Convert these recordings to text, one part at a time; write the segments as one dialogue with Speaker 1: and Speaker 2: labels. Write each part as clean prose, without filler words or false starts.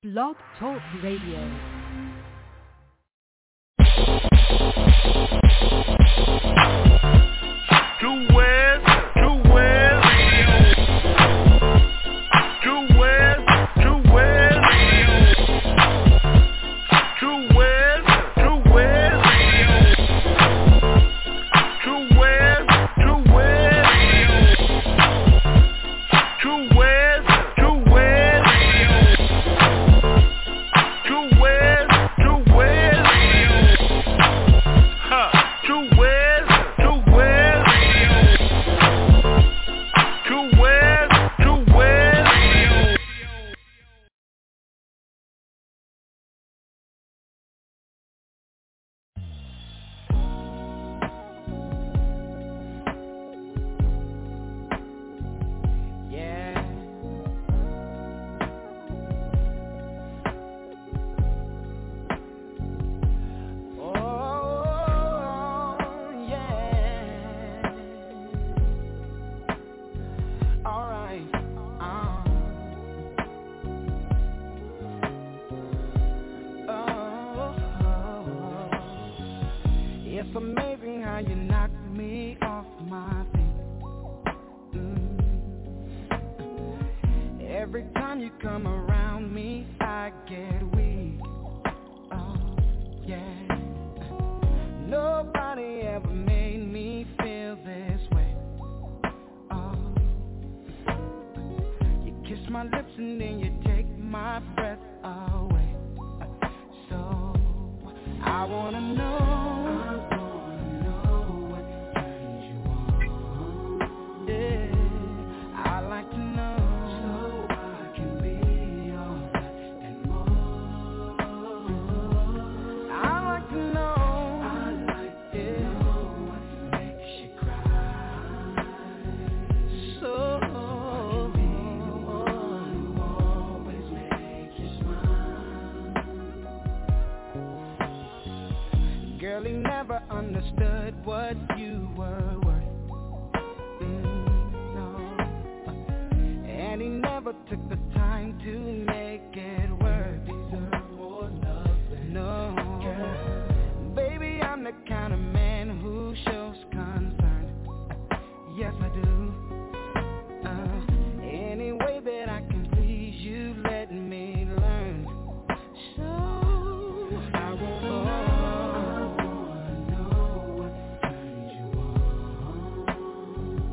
Speaker 1: Blog Talk Radio.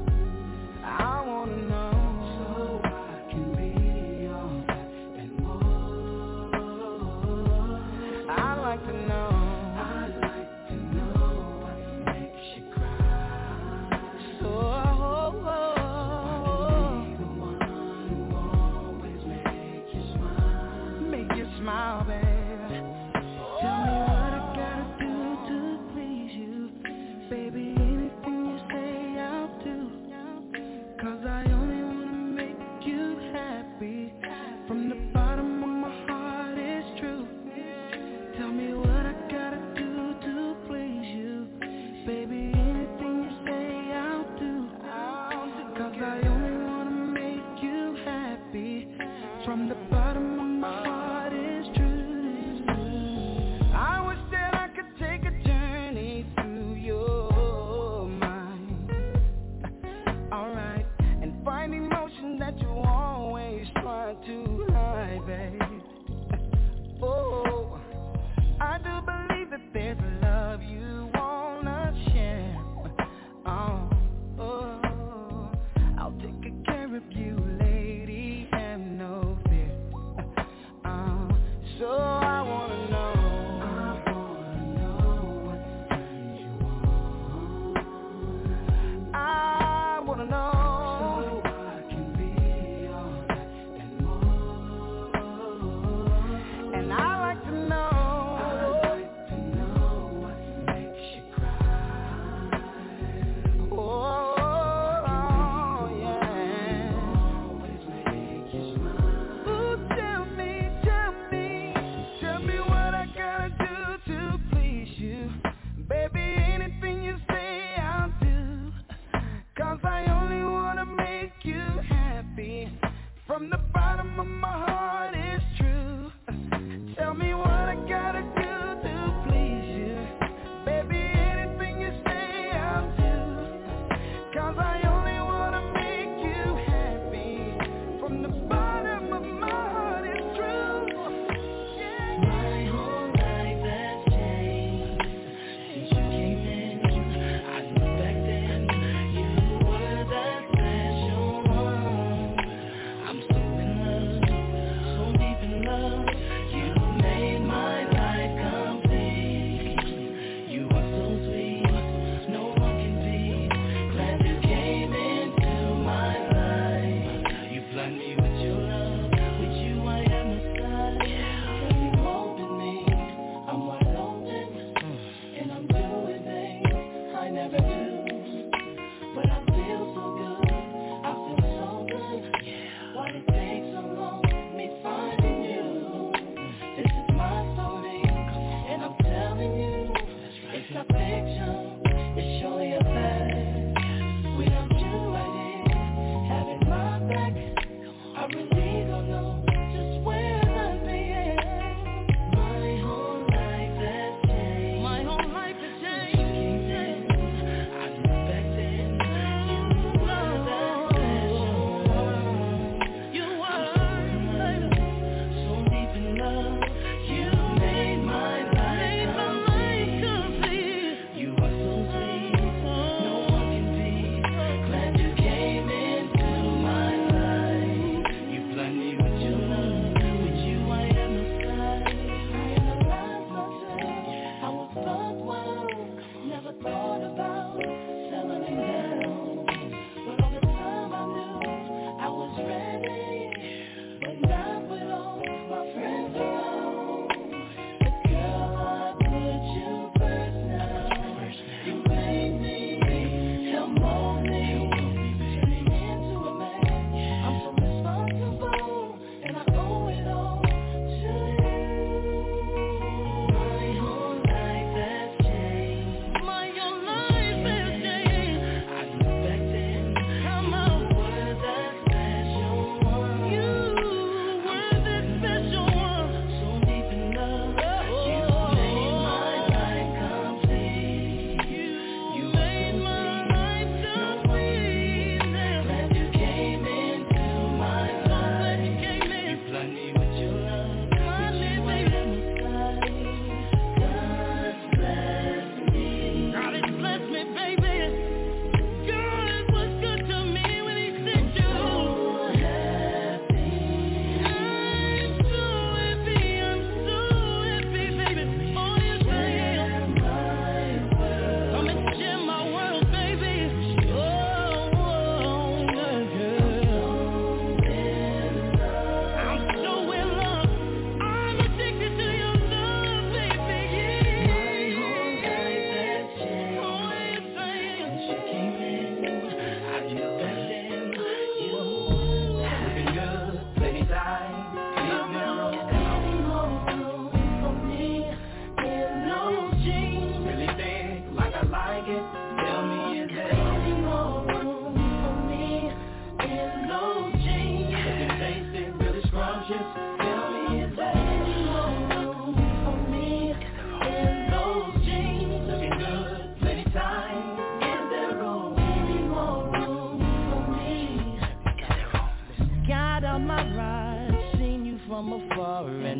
Speaker 2: more.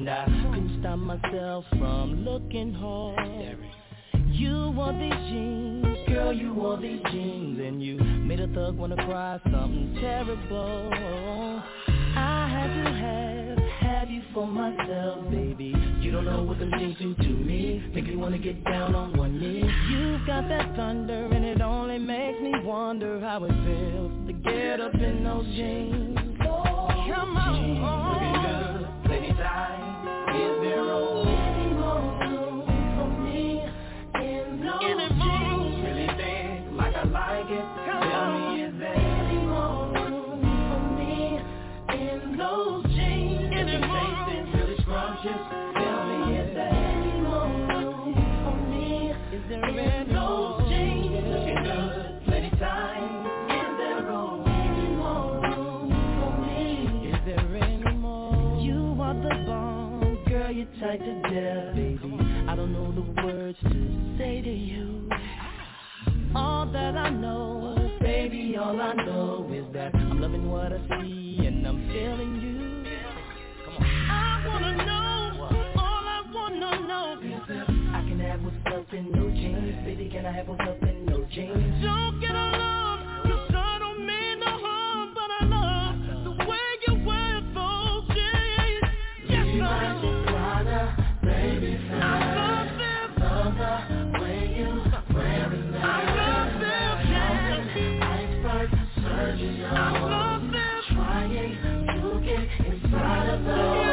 Speaker 1: and I couldn't stop myself from looking hard. You wore these jeans, girl, you wore these jeans, and you made a thug wanna cry something terrible. I had to have you for myself, baby. You don't know what them jeans do to me. Make me wanna get down on one knee. You've got that thunder, and it only makes me wonder how it feels to get up in those jeans. Come on, looking good, plenty time. Is there any more room for me in those jeans? Really think like I like it. Tell me, is there any more room for me in those jeans? If you taste it really scrumptious, tell me, is there any more room for me in those jeans? Looking good, plenty time. Is there any more room for me? Is there any more? You are the bomb, girl, you're tight to death, baby. I don't know the words to say to you. All that I know, baby, all I know is that I'm loving what I see and I'm feeling you. I wanna know, all I wanna know is that I can have what's up in no jeans. Baby, can I have what's up in no jeans? Don't get alarmed, 'cause I don't mean no harm, but I love the way you wear those jeans. Yes, I do. Baby, I love them. Love the way you wear them. I love them. Iceberg surgeon. I love them. Trying to get inside of them.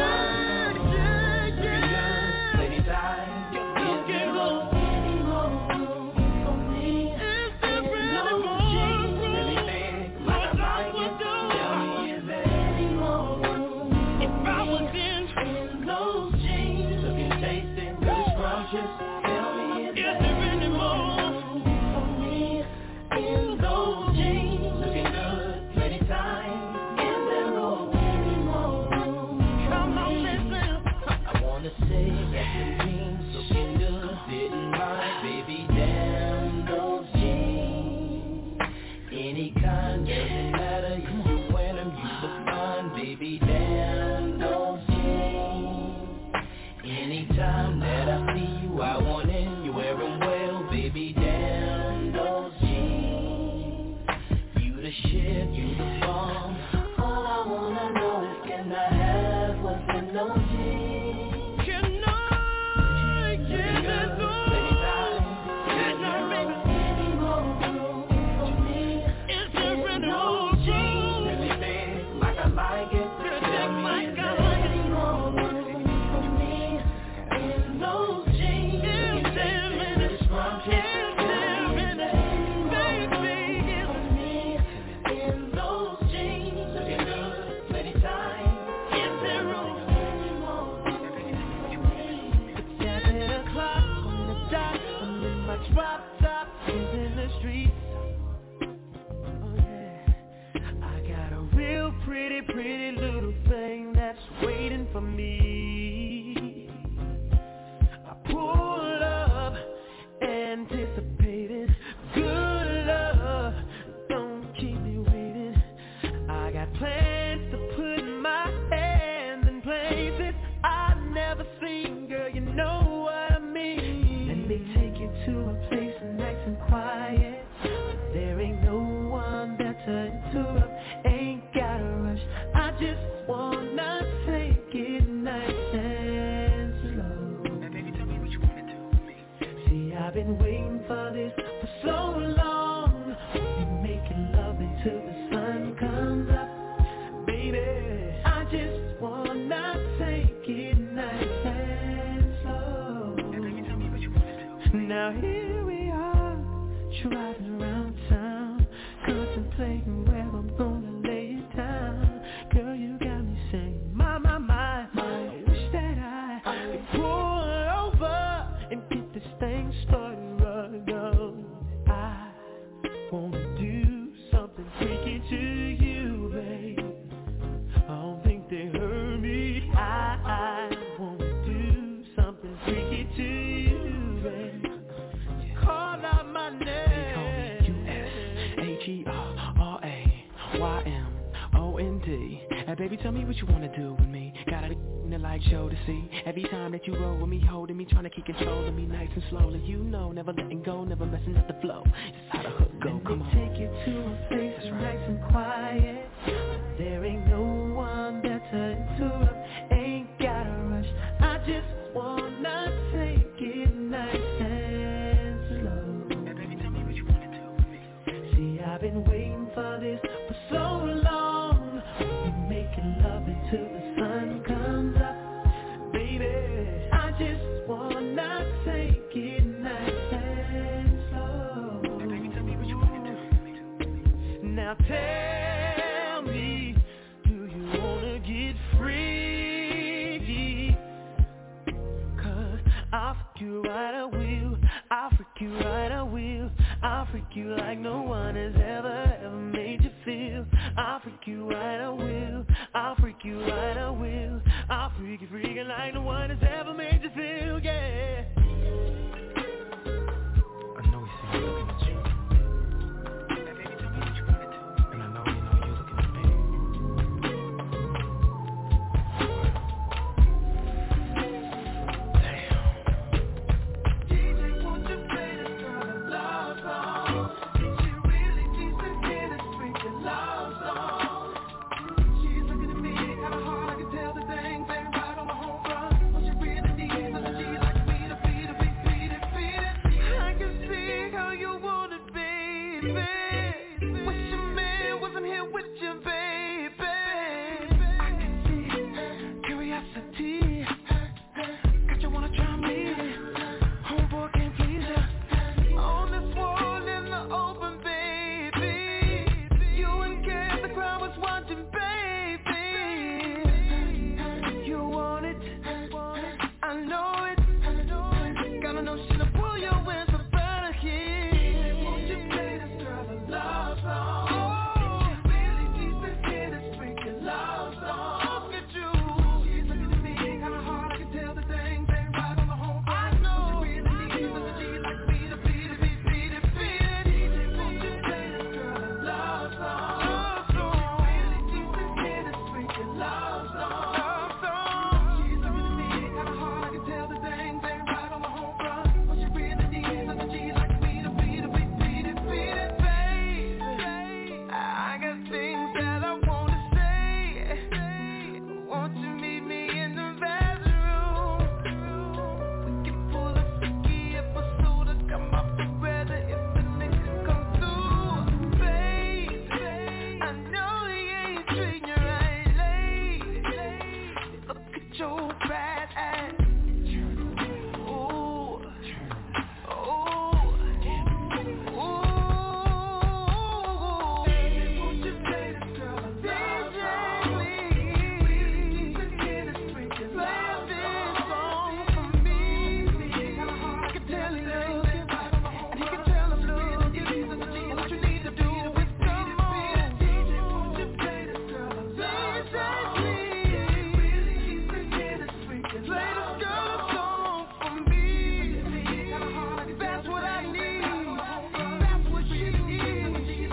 Speaker 2: night show to see. Every time that you roll with me, holding me, trying to keep control of me nice and slowly. You know, never letting go, never messing up the flow. Just how the hook go, come on.
Speaker 1: Take you to a place that's nice and quiet. There ain't no one there to interrupt. Ain't gotta rush. I just wanna take it nice and slow.
Speaker 2: Hey baby, tell me what you wanna do with me.
Speaker 1: See, I've been waiting for this for so long. We making love until the sun comes up, baby. I just wanna take it nice and slow.
Speaker 2: Hey baby, tell me what you wanna do with me.
Speaker 1: Now tell me, do you wanna get free? 'Cause I'll freak you right, I will. I'll freak you right, I will. I'll freak you like no one has ever made you feel. I'll freak you right, I will. I'll freak you right, I will. I'll freak you freaking like no one has ever made you feel, yeah.
Speaker 2: I know he's seen me looking at you. Hey baby, tell me what you wanna do. And I know you're looking at me.
Speaker 1: DJ, won't you play this kind of love song? She really needs to hear this freaking love song. She's looking at me kinda hard, I can tell the things ain't right on my home front. What she really needs is a G like me to feed it. I can see how you want it, baby. Wish your man wasn't here with you, baby. I can see curiosity. Got you wanna try me. Homeboy can't please ya. On this wall in the open, baby. You and Kat, the crowd was watching, baby. You want it, I know it. Gotta know she'll pull your wings from better here. Won't you play this girl a love song? She really needs to hear this freaking love song. Look at you. She's looking at me kinda hard, I can tell the things ain't right on the home front. I know. She really needs a G like me to feed it. DJ, won't you play this girl a love song? She really needs to hear this freaking love song. She's looking at me kinda hard, I can tell the things ain't right on the home front. What she really needs is a G like me to feed it, baby. I got things that I wanna say. Won't you meet me in the bathroom? We can pull a freaky episode to come up together if the nigga come through. Babe, I know he ain't treating you right lately. Look at your bad ass. Ooh. Baby, won't you play this girl a love song? Please, play this song for me. I can tell you, and you can tell him, look, what you need to do is come on. Won't you play this girl a love song? Please, play this girl a song for me. That's what I need. That's what she needs.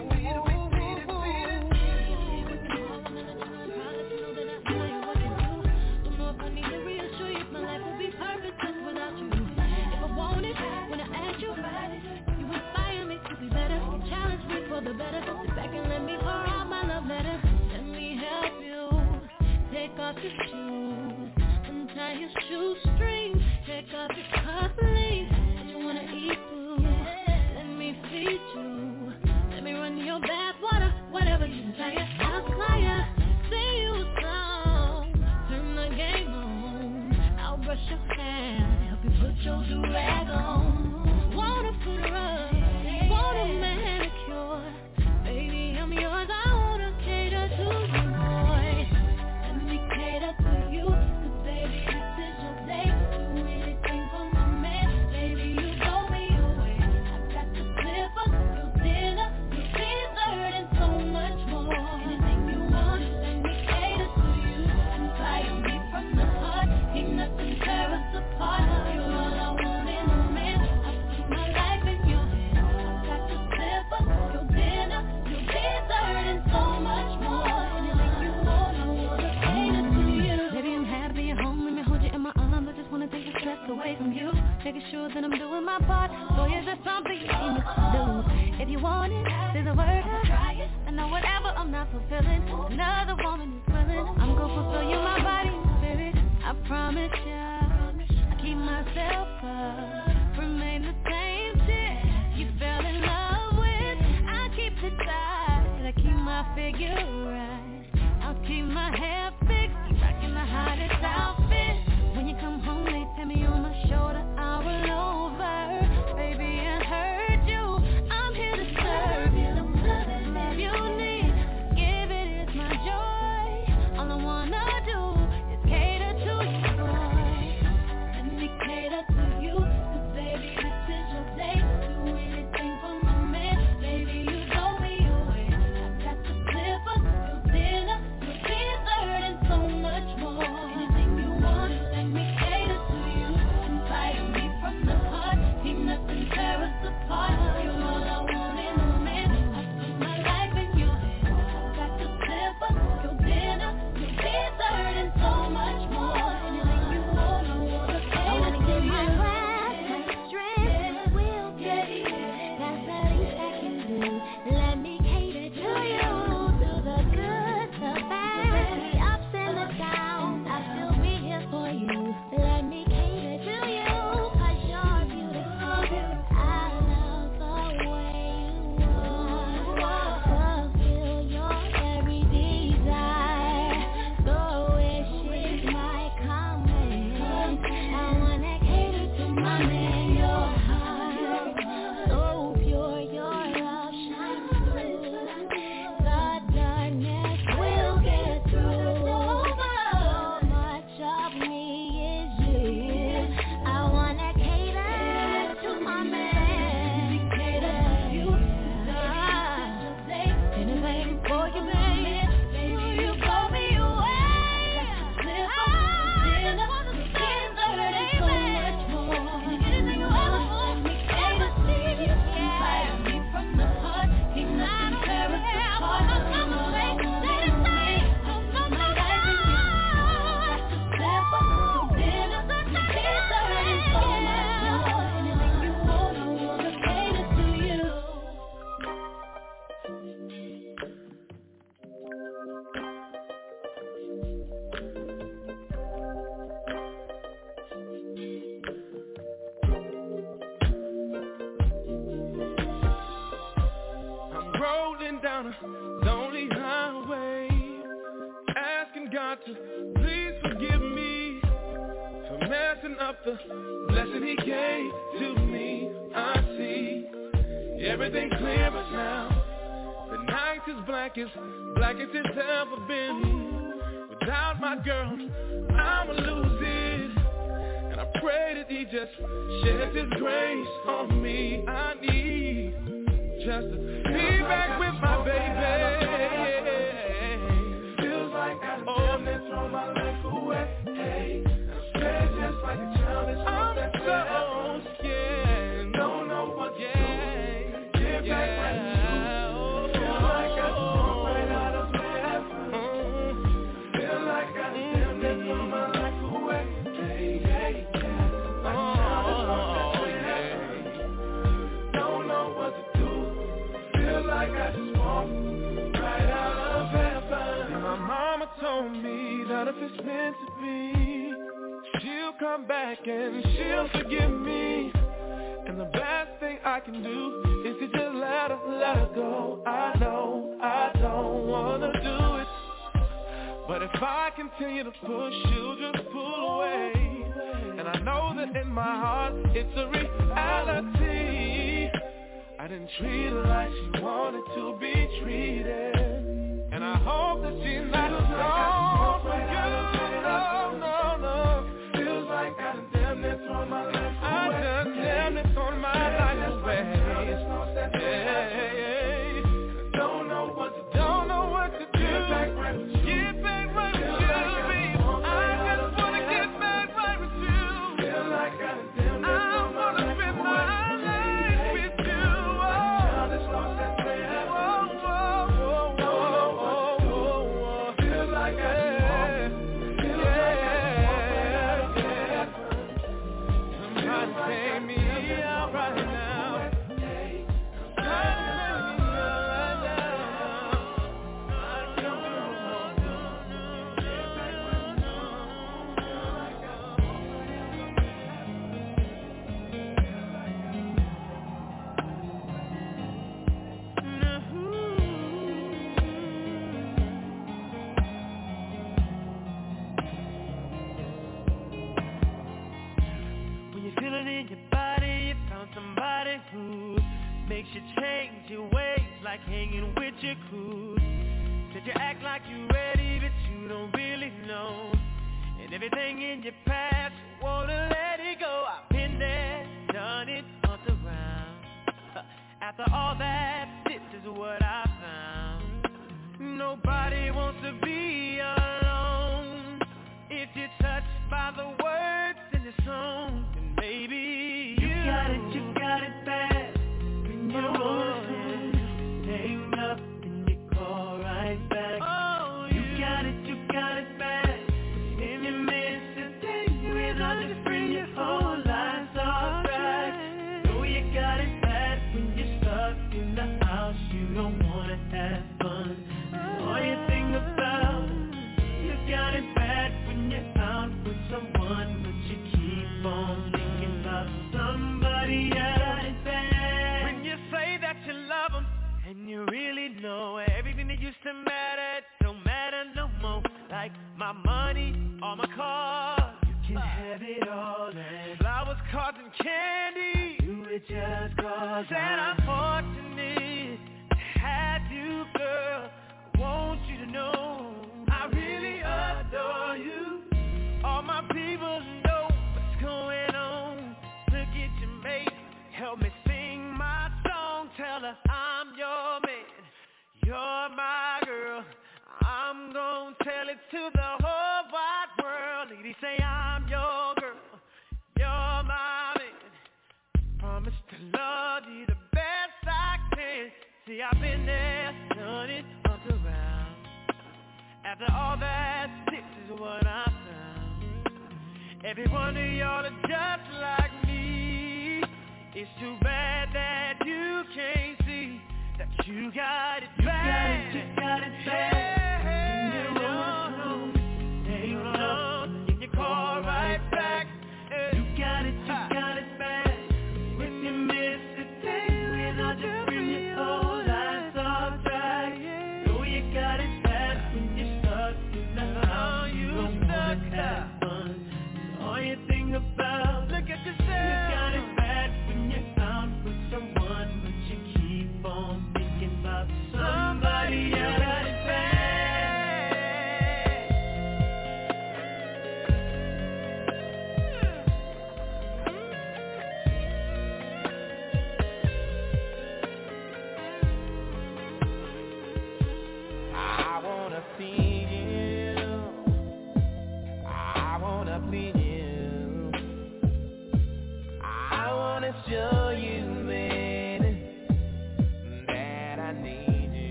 Speaker 3: Don't know if I need to reassure you, my life would be perfect just without you. If I want it, when I ask you about it, you inspire me to be better. You challenge me for the better. Sit back and let me pour out my love letter. Let me help you. Take off your shoes, untie your shoestrings. Take off your cufflinks. What you wanna eat food? Let me feed you. Let me run your bath water. Whatever you desire, I'll supply ya. Sing you a song, turn the game on. I'll brush your hair, help you put your do-rag on. Wanna put her up, want a manicure. Baby, I'm yours, I wanna cater to you, boy. Let me cater to you, 'cause baby, this is your day. Do anything for my man, baby, you blow me away. I got the slipper, your dinner, your dessert, and so much more. Anything you want, let me cater to you. Inspire me from the heart, ain't nothing tear us apart. You're all I want in a man. I put my life in your away from you, making sure that I'm doing my part. Boy, is that something you need me to do? If you want it, say the word, I'll try it. I know whatever I'm not fulfilling, another woman is willing. I'm gonna fulfill you, my body and spirit. I promise ya, I keep myself up, remain the same shit you fell in love with. I keep it tight, I keep my figure right. I'll keep my hair fixed, keep rocking the hottest outfit. When you come home, they tap me on my shoulder, I will over. Baby, I heard you, I'm here to serve you. Love you need, give it is my joy. All I wanna do is cater to you, boy. Let me cater to you, 'cause baby, this is your day. Do anything for my man, baby, you blow me away. I got the slipper, your dinner, your dessert, and so much more. Anything you want, let me cater to you. Invite me from the heart, ain't nothing tear us apart. You're all I want in a man, I put my life in your hands. I got the slipper, your dinner, your dessert, and so much more. Anything you want, I wanna give my glass, my strength, will get it. That's the least I can do. Let me cater to you, through the good, the bad, the ups and the downs. I'll still be here for you. Let me cater to you, 'cause you're beautiful. I love the way you are. Fulfill your every desire. The wishes might come in. I wanna cater to my man, your heart. So pure, your love shines through. The darkness will get through. So much of me is you. I wanna cater to my man. Cater to you. Anything for you, baby. Will you blow me away? I wanna get so much more. Anything you ever want, me cater to you. Invite me from the heart, ain't nothing tear us apart. I'm a fake, say the same. I'm my life in you. Slipper, your dinner, your dessert, and so much more. Anything you want, I wanna cater to you.
Speaker 4: I'm rolling down a lonely highway, asking God to please forgive me for messing up the blessing He gave to me. I see everything clearer now. The night is black as it's ever been. Without my girl, I'ma lose it. And I pray that He just sheds His grace on me. I need just to be back with my baby. Feels like I done throw my life away. Hey, I'm scared just like a child that's I'm so scared. Don't know what to do. Get back right to you. Feel like I just walked right out of heaven. Feel like I done throw my life away. Hey, hey, yeah. Like a child that's don't know what to do. Feel like I just walked right out of heaven. And my mama told me that if it's meant to be, she'll come back and she'll forgive me. And the best thing I can do is to just let her go. I know I don't wanna do it, but if I continue to push, she'll just pull away. And I know that in my heart it's a reality. I didn't treat her like she wanted to be treated, and I hope that she's not gone for good. No. Feels like I done damn near thrown my life away. I done damn near thrown my life away. Yeah. Don't know what to do. Get back right with you. Get back right with you, baby. I just wanna get back right with you. Feel like I done damn near thrown my life away. Like I
Speaker 2: in your body, you found somebody who makes you change your ways, like hanging with your crew. Said you act like you ready, but you don't really know. And everything in your past, you wanna let it go. I've been there, done it, humped around. After all that, this is what I found. Nobody wants to be alone. If you're touched by the words in the song, then maybe you got it bad. When you're on, hang up and you call right back. Oh, you got it bad. If you miss a day without you, bring your whole life's off track. Know you got it bad when you're stuck in the house, you don't wanna have fun. All you think about, you got it bad when you're out with someone, but you keep on thinking about somebody else. When you say that you love them, and you really know everything that used to matter don't matter no more. Like my money, all my cars, you can have it all, and flowers, cards, and candy. You would just cause said I'm fortunate to have you, girl. I want you to know I really adore you. All my people know what's going on. Look at your mate, help me sing my song. Tell her I'm your man, you're my girl. I'm gonna tell it to the whole wide world. Lady, say I'm your girl, you're my man. Promise to love you the best I can. See, I've been there, done it, fucked around. After all that, this is what I found. Every one of y'all are just like me. It's too bad that you can't see that you got it bad. You got it bad. And you call right back. You got it bad. When you miss a day without you, bring your whole life's off track. Know you got it bad when you're stuck in the house. You don't wanna have fun. All you think about, look at yourself. You got it bad when you're out with someone, but you keep on thinking about somebody else.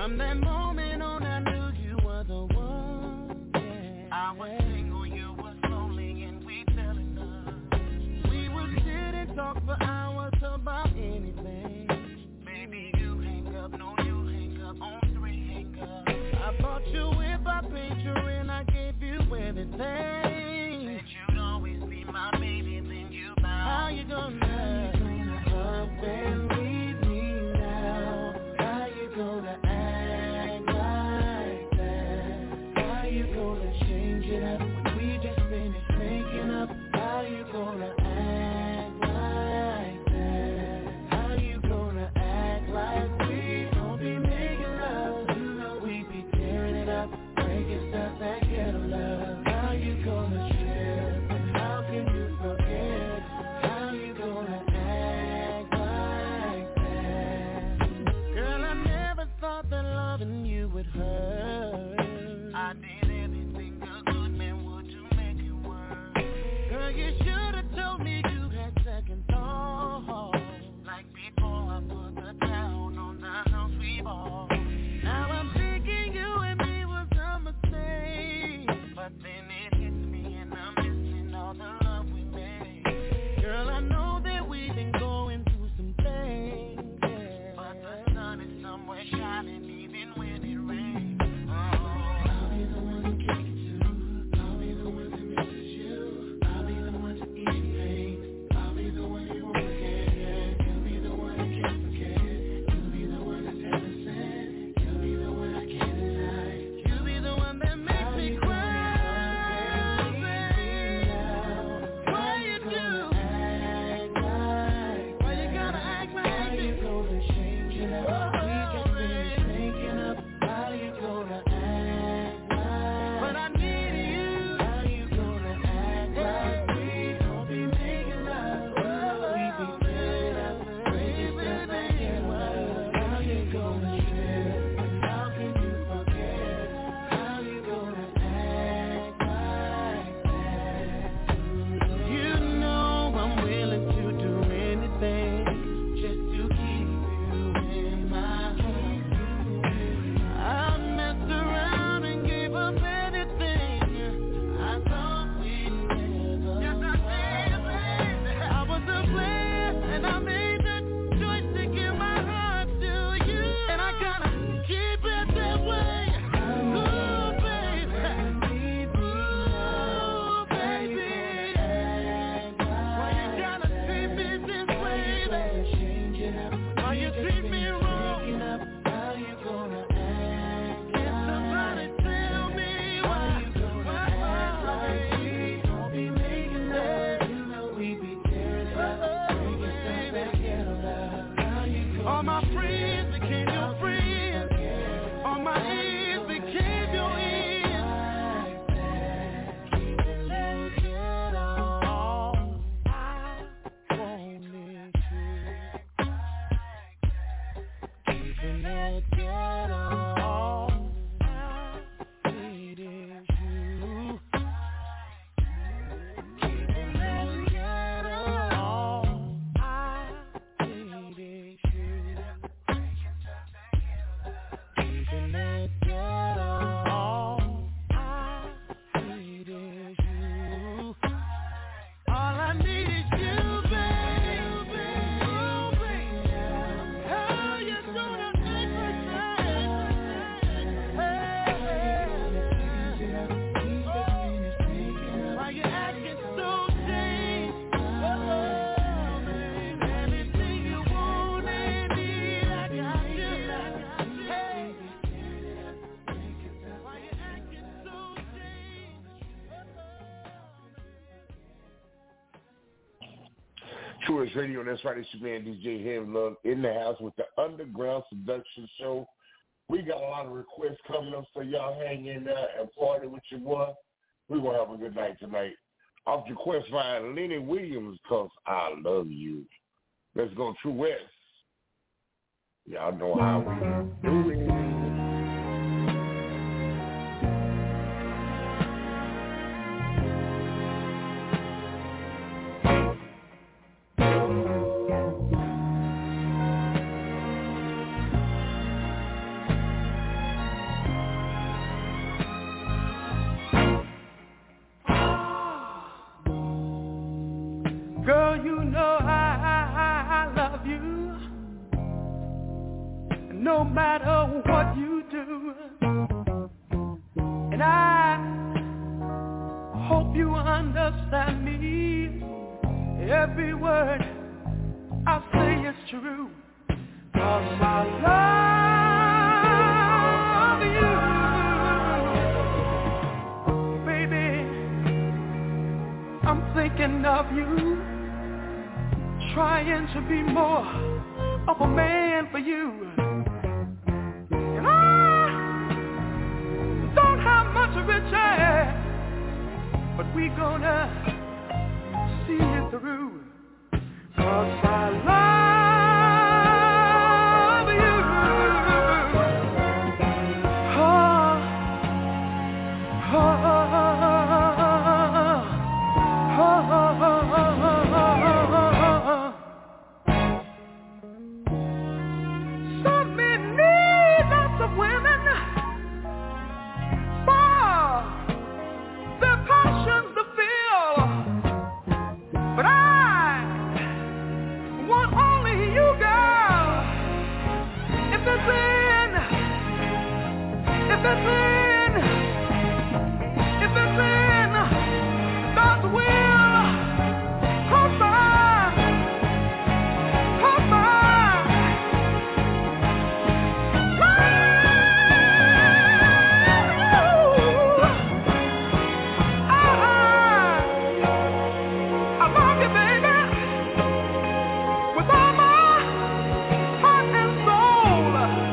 Speaker 1: From that moment on, I knew you were the one. Yeah. I was single, you were lonely, and we fell in love. We would sit and talk for hours about anything. Baby, you hang up, no, you hang up, on 3 hang up. I bought you if I paid you, and I gave you everything. Said you'd always be my baby, then you bowed. How you gonna up and leave me now? How you gonna act like that? How you gonna change it up when we just finished making up? How you gonna act like that? How you gonna act like we don't be making love? You know we be tearing it up, breaking stuff that ghetto love. How you gonna share? And how can you forget? How you gonna act like that? Girl, I never thought that loving you would hurt. I did everything a good man would to make it work. Girl, you should've told me you had second thoughts. Like before I put the down on the house we bought. Now I'm thinking you and me was a mistake. But then it hits me and I'm missing all the love we made. Girl, I know that we've been going through some things, yeah. But the sun is somewhere shining even when it rains. I'll be the one to kick it to. I'll be the one that misses you. I'll be the one to ease your pain. I'll be the one you won't forget. You'll be the one I can't forget. You'll be the one that's heaven sent. You'll be the one I can't deny. You'll be the one that makes me cry. Why you do? Why you gotta act like this? How you gonna change it up? We just finished making up. How you gonna act like? But I need you. How you gonna act like we don't be making love? We be tearing up, breaking stuff that get love. How you gonna share? And how can you forget? How you gonna act like that? You know I'm willing to do anything just to keep you in my home. I messed around and gave up anything I thought we'd never. Yes, I did, baby. I was a player and I made the choice to give my heart to you, and I gotta keep it that way. Ooh, baby. Ooh, baby. Why you gotta treat me this way, baby? Why you treat me wrong? How you gonna act? Can somebody tell me why? Why we don't be making love? You know we be tearing it up, breaking stuff that ghetto love. How you gonna all my friends became your friends. All my ears became your ears. Keeping it ghetto. All I want is you. Keeping it ghetto. All I need is you. Keeping it ghetto. All I need is you. Keeping it ghetto. All I need is you. All I need is you, baby. Oh, baby. How you gonna make me why you acting so changed? Oh, baby. Anything you want and need, I got you. Hey. Why you acting so changed?
Speaker 5: True Radio, that's right, it's your man DJ Ham Love in the house with the Underground Seduction Show. We got a lot of requests coming up, so y'all hang in there and party with your boy. We're going to have a good night tonight. Off the request by Lenny Williams, Cause I Love You. Let's go True West. Y'all know how we do it.
Speaker 2: no matter what you do. And I hope you understand me. Every word I say is true, 'cause I love you. Baby, I'm thinking of you, trying to be more of a man for you. And I don't have much riches, but we gonna see it through, 'cause I love you. Oh, oh, oh, so many lots of women for their passions to feel, but I want only you, girl. If it's in God's will, hold by. I love you, baby, with all my heart and soul.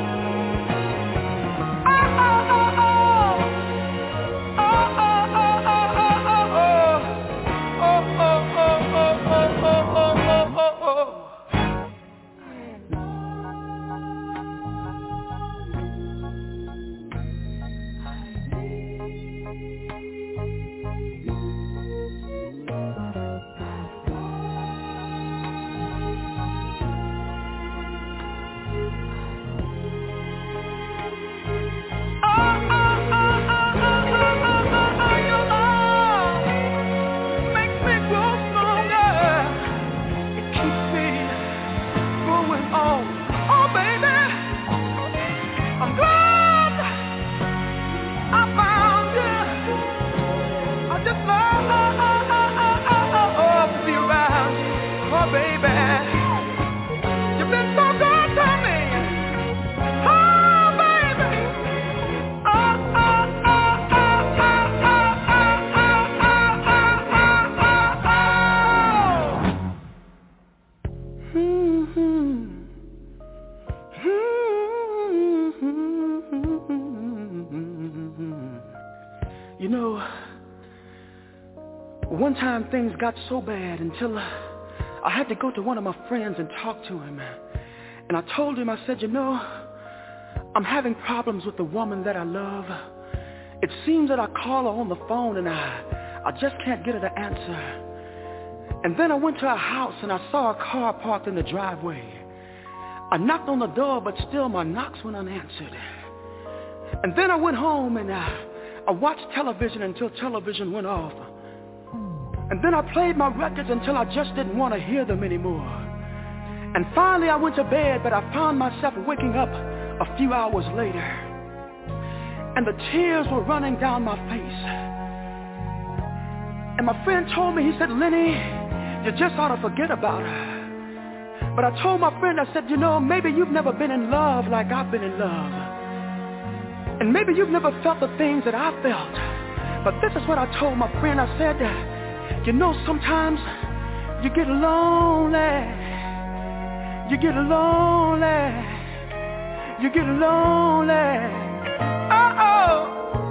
Speaker 2: You know, one time things got so bad until I had to go to one of my friends and talk to him. And I told him, I said, you know, I'm having problems with the woman that I love. It seems that I call her on the phone and I just can't get her to answer. And then I went to her house and I saw a car parked in the driveway. I knocked on the door, but still my knocks went unanswered. And then I went home and I watched television until television went off. And then I played my records until I just didn't want to hear them anymore. And finally I went to bed, but I found myself waking up a few hours later. And the tears were running down my face. And my friend told me, he said, Lenny, you just ought to forget about her. But I told my friend, I said, you know, maybe you've never been in love like I've been in love. And maybe you've never felt the things that I felt. But this is what I told my friend. I said, you know, sometimes you get lonely. You get lonely. You get lonely. Oh.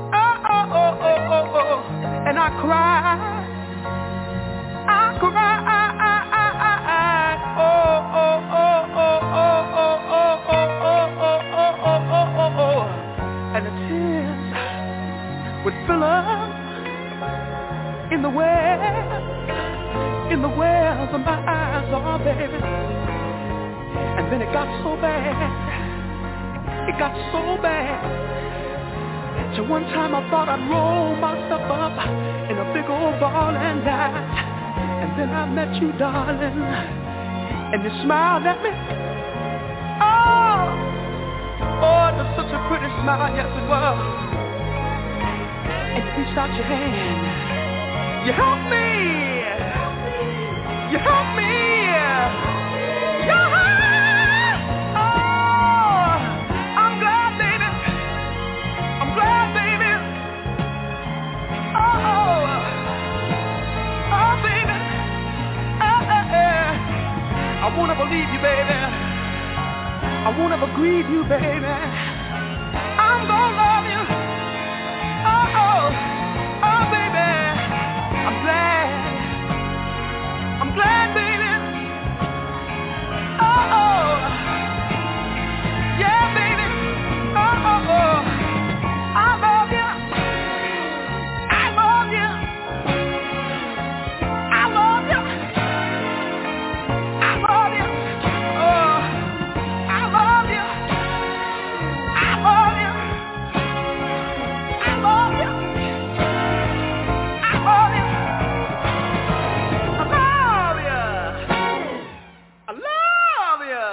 Speaker 2: And I cry. And the tears would fill up in the wells of my eyes, oh baby. And then it got so bad. So one time I thought I'd roll myself up in a big old ball and die. And then I met you, darling, and you smiled at me. Oh, smile, yes it was. And you reached out your hand. You helped me. You helped me. I'm glad, baby. I'm glad, baby. Baby. I won't ever leave you, baby. I won't ever grieve you, baby. I'm gonna love you. Baby. I'm glad, baby. Yeah, baby. I love you. I love you. I love you. I love you. I love you. I love you. I love you. I love you. I love you. I love you.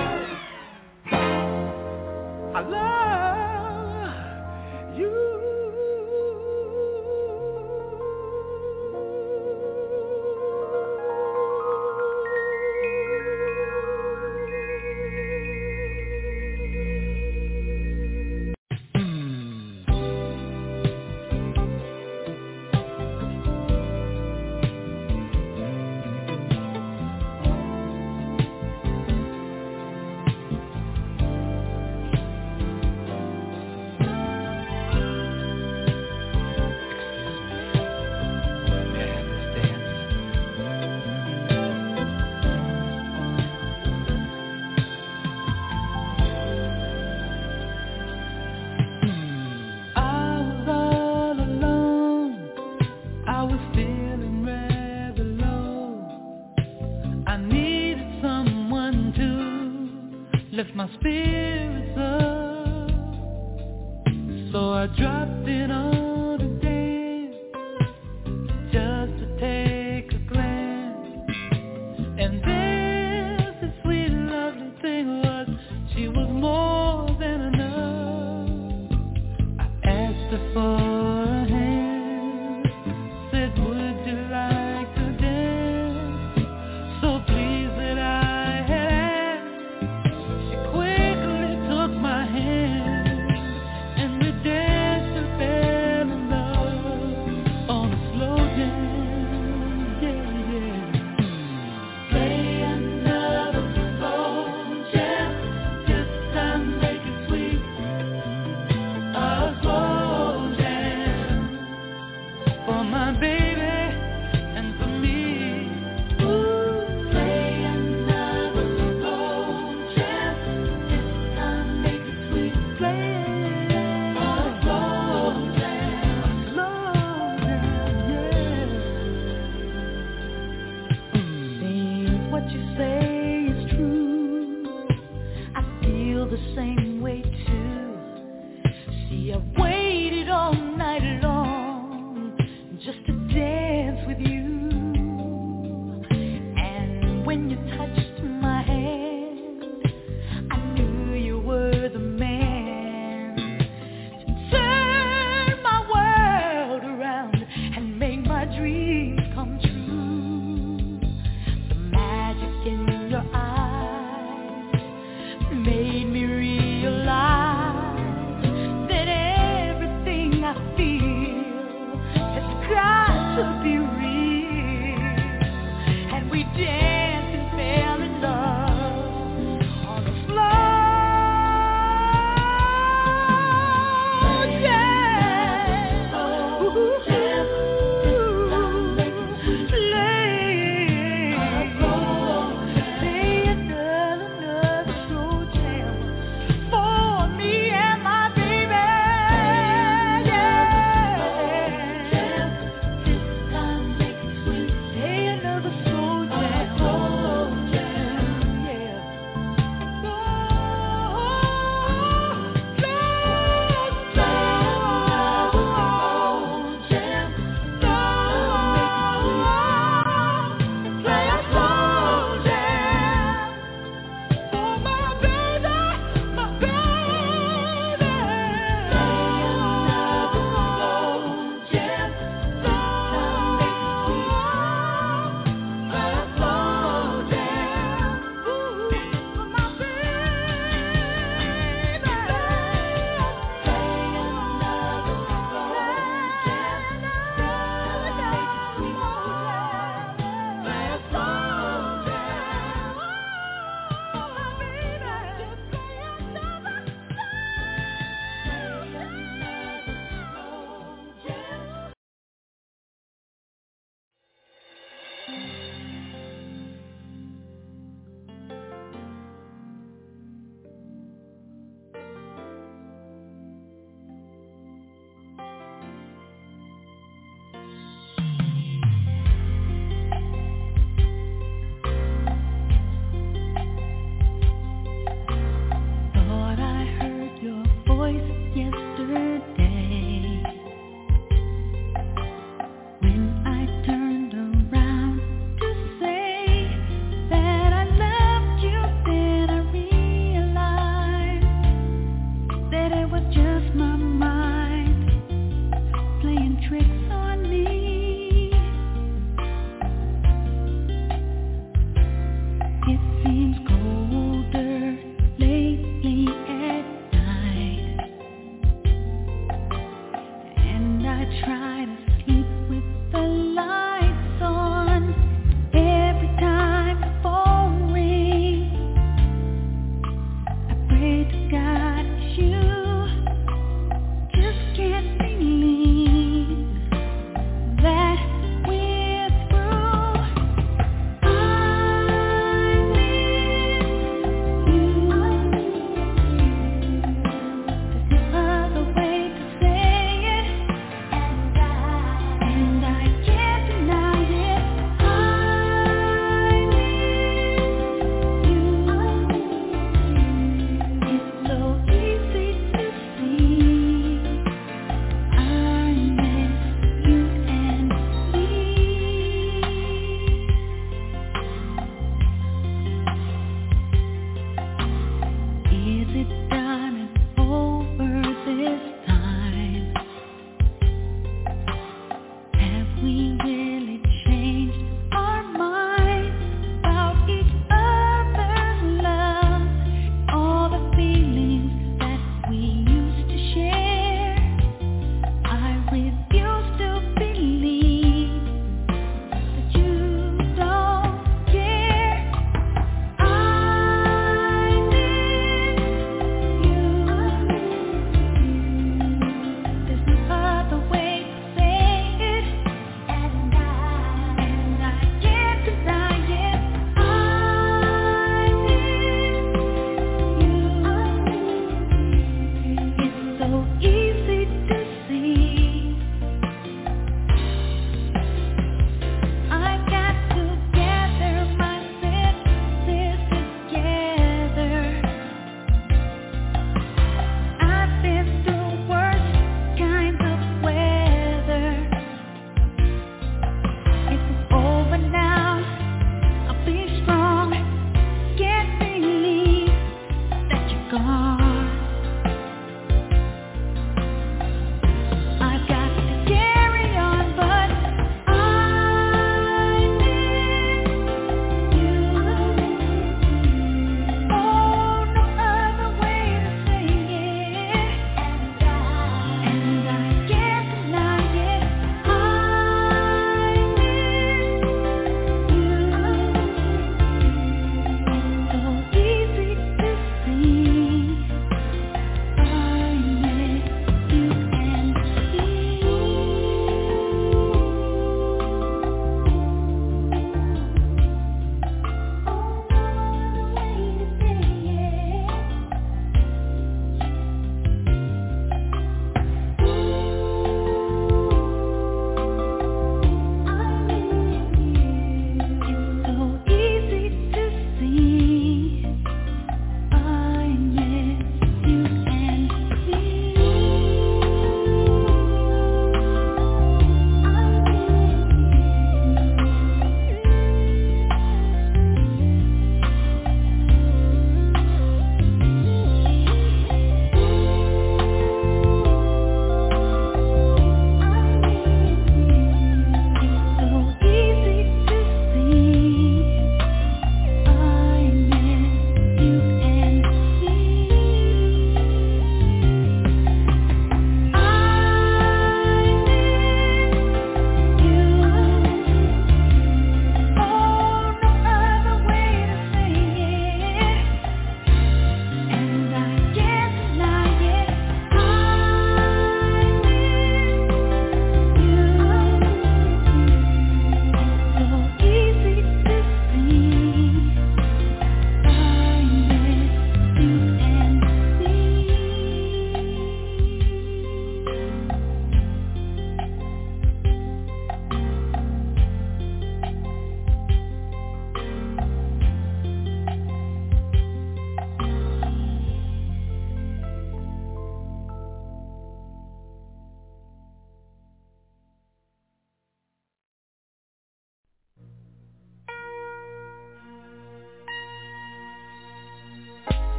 Speaker 2: I love you. Lift my spirits up, so I dropped in on a dance just to take a glance. And there, the sweet, lovely thing was, she was more than enough. I asked her for a hand, said, would you like to dance? So pleased that I had asked. My hand, and we danced the best.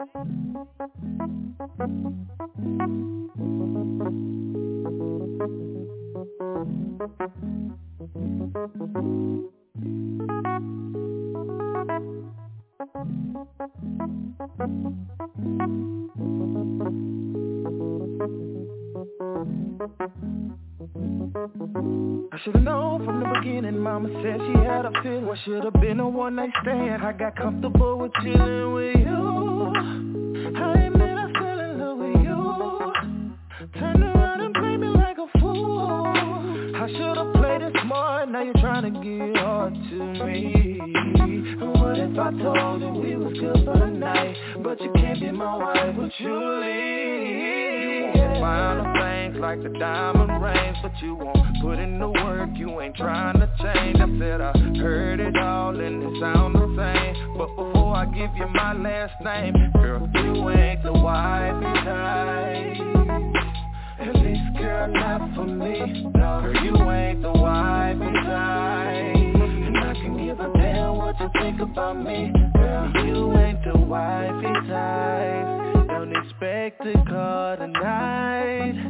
Speaker 6: I should've known from the beginning, mama said she had a feeling. What should've been a one night stand, I got comfortable with chilling with you. I admit I fell in love with you. Turned around and played me like a fool. I should've played it smart, now you're trying to get hard to me. And what if I told you we was good for the night, but you can't be my wife, would you leave? Final things like the diamond rings, but you won't put in the work, you ain't trying to change. I said I heard it all and it sound the same, but before I give you my last name, girl, you ain't the wifey type. At least, girl, not for me. No, girl, you ain't the wifey type. And I can give a damn what you think about me. Girl, you ain't the wifey type. Don't expect to call tonight.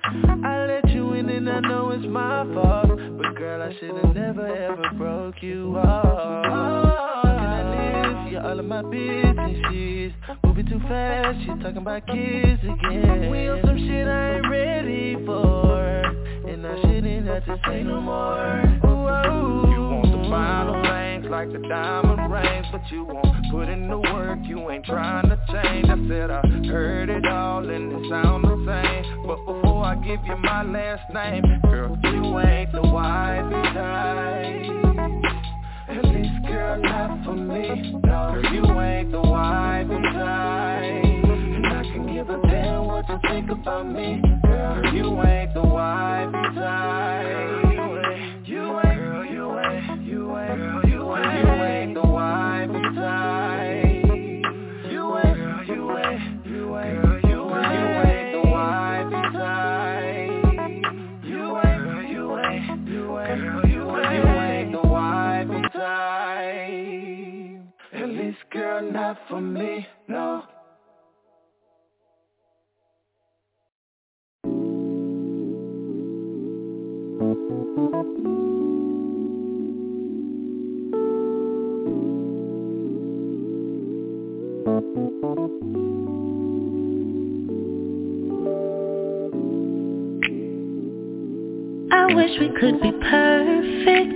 Speaker 6: I let you in and I know it's my fault, but girl, I should've never ever broke you off. How can I live? You're all of my business. Moving too fast, you're talking about kids again. We on some shit I ain't ready for, and I shouldn't have to say no more. Ooh, you want the final things like the diamond rings, but you won't put in the work, you ain't trying to change. I said I heard it all and it sound the same, but before I give you my last name, girl, you ain't the wifey type. At least, girl, not for me. No, girl, you ain't the wifey type. And I can give a damn what you think about me. Girl, you ain't the wifey type. You ain't, girl, you ain't, you ain't the wifey type. You ain't, girl, you ain't, you ain't, you ain't the wifey type. You ain't, girl, you ain't, you ain't the wifey type. At least, girl, not for me, no.
Speaker 3: I wish we could be perfect,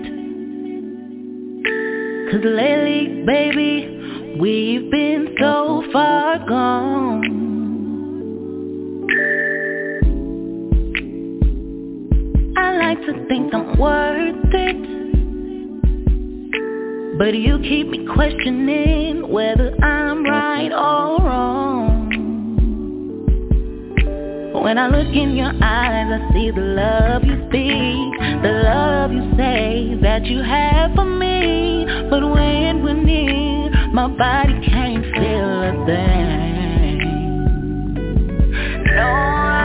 Speaker 3: 'cause lately, baby, we've been so far gone. I like to think I'm worth it, but you keep me questioning whether I'm right or wrong. When I look in your eyes, I see the love you speak, the love you say that you have for me. But when we're near, my body can't feel a thing. No,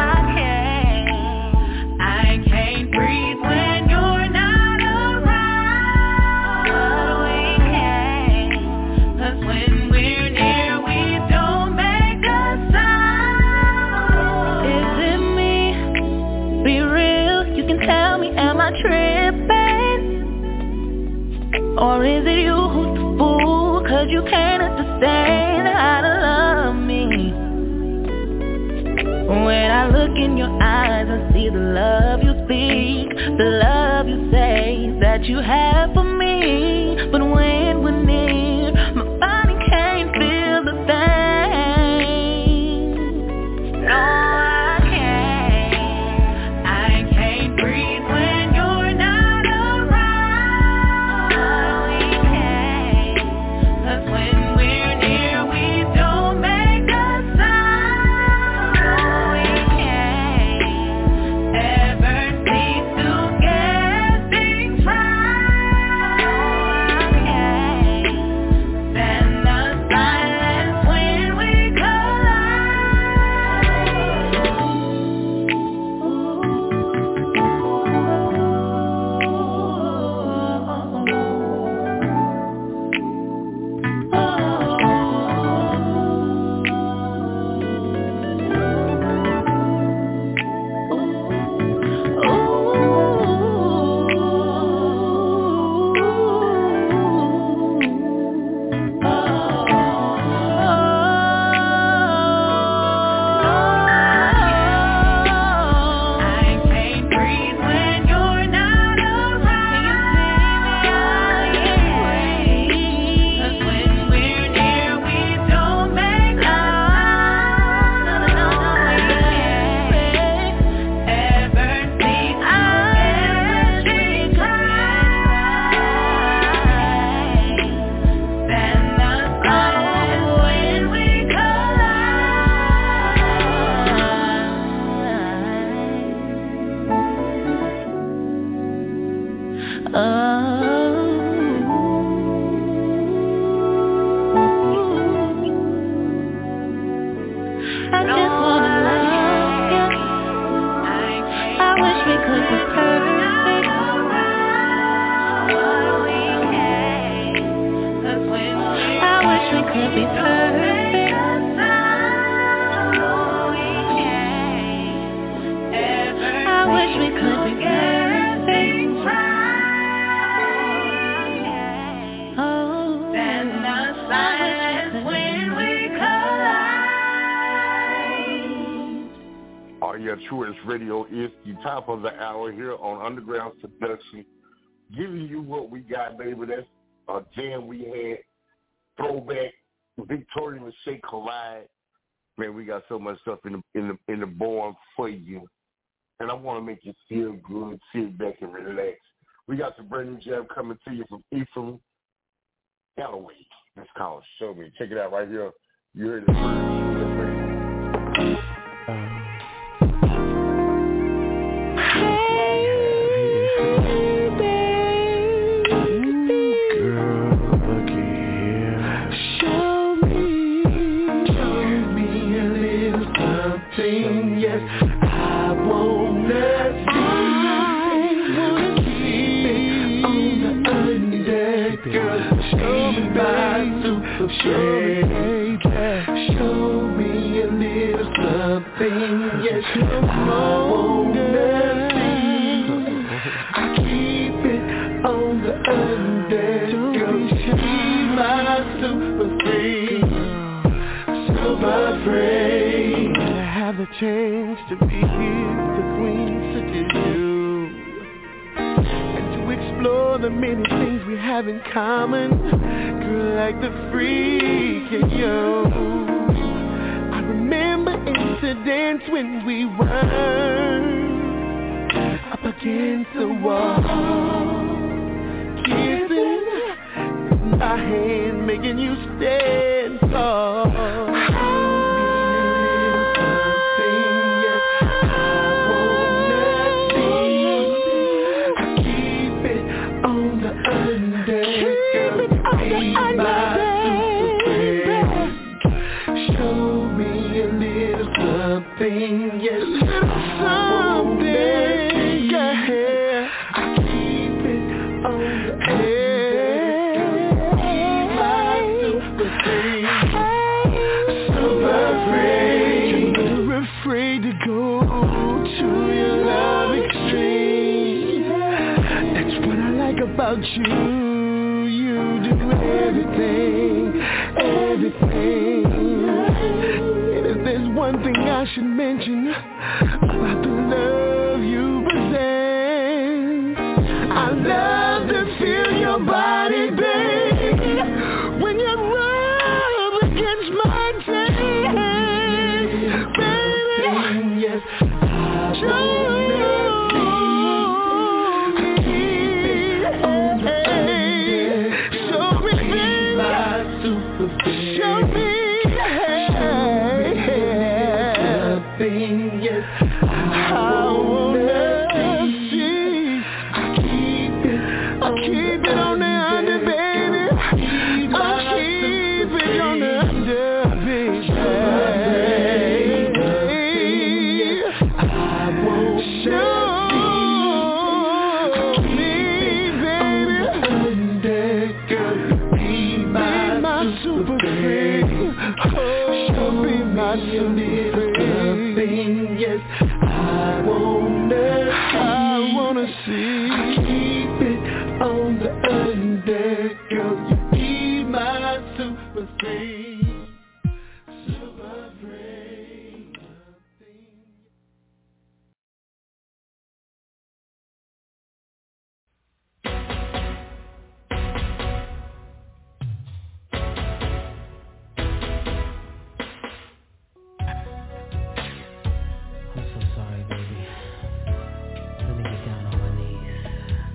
Speaker 3: I can't breathe when you're not around. But we can't, 'cause when we're near, we don't make a sound. Is it me? Be real, you can tell me, am I tripping? Or is it you who's the fool, 'cause you can't understand how to love me? When I look in your eyes, I see the love you speak, the love you say that you have for me. But when we're near, my body can't feel the thing. No, I can't breathe when you're not around. We can't, 'cause when we're near, we don't make a sound. We can't ever seem to get things right.
Speaker 5: Yeah, Truest Radio is the top of the hour here on Underground Seduction. Giving you what we got, baby. That's a jam we had. Throwback. Victoria Michelle collide. Man, we got so much stuff in the barn for you. And I want to make you feel good, sit back and relax. We got some brand new jam coming to you from Ephraim Galloway. It's called Show Me. Check it out right here. You heard it first.
Speaker 6: Show me a little something, yes, I wanna see. I keep it on the under, girl, she's my super free. So my friend, I have the chance to be the queen such as you, and to explore the many things we have in common. Girl, like the freak in you. I remember incidents when we were up against the wall, kissing my hand, making you stand tall. Yes, something, yeah. I keep it on the edge. My super free. So afraid. You're never afraid to go to your love extreme. That's what I like about you. You do everything, everything. There's one thing I should mention about the love you possess. I love to feel your body, babe, when you rub against my chest, baby. Yes, show me.
Speaker 1: I'm so sorry, baby. Let me get down on my knees.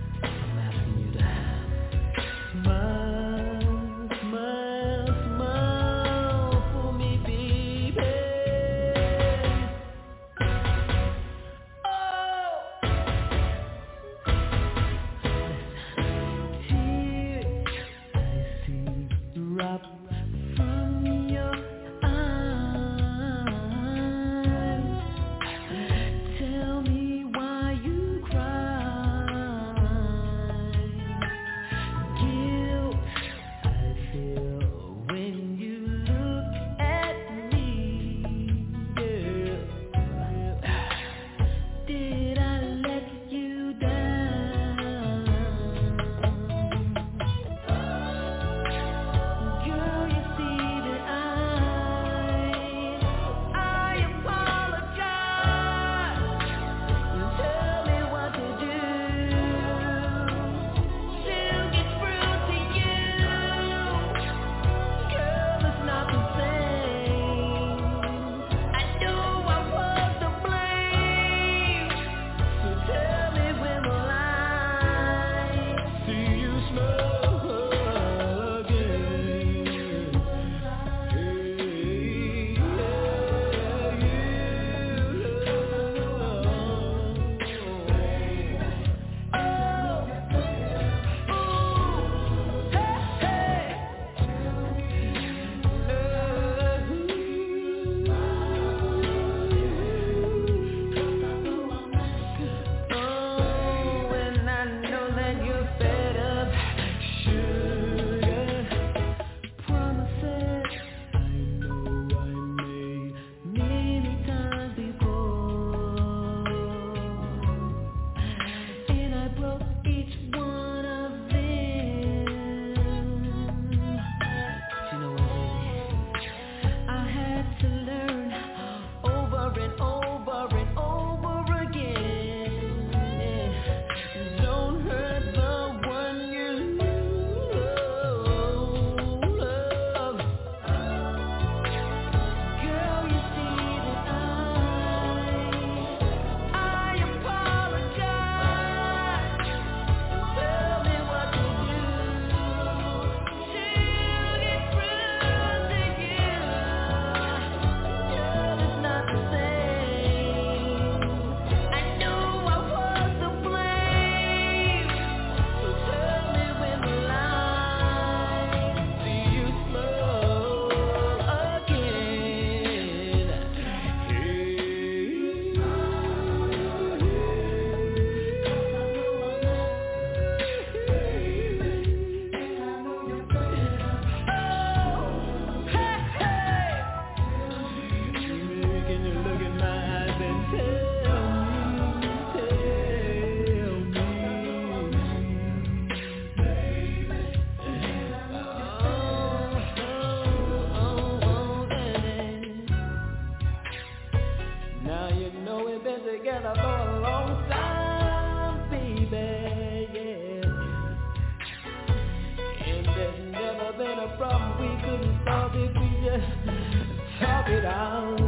Speaker 1: it out.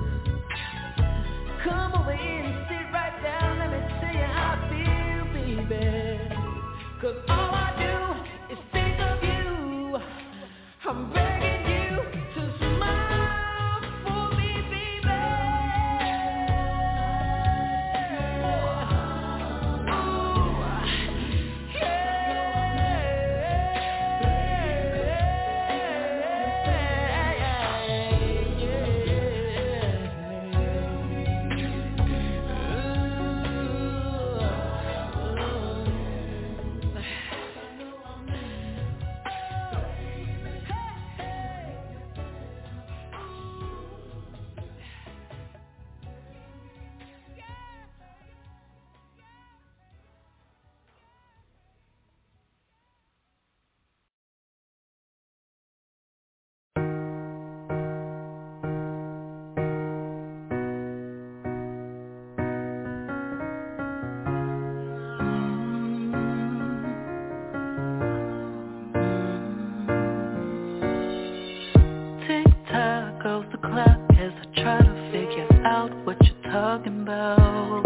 Speaker 1: Come over here and sit right down. Let me tell you how I feel, baby. 'Cause all I do is think of you. I'm begging you to smile for me, baby. Talking about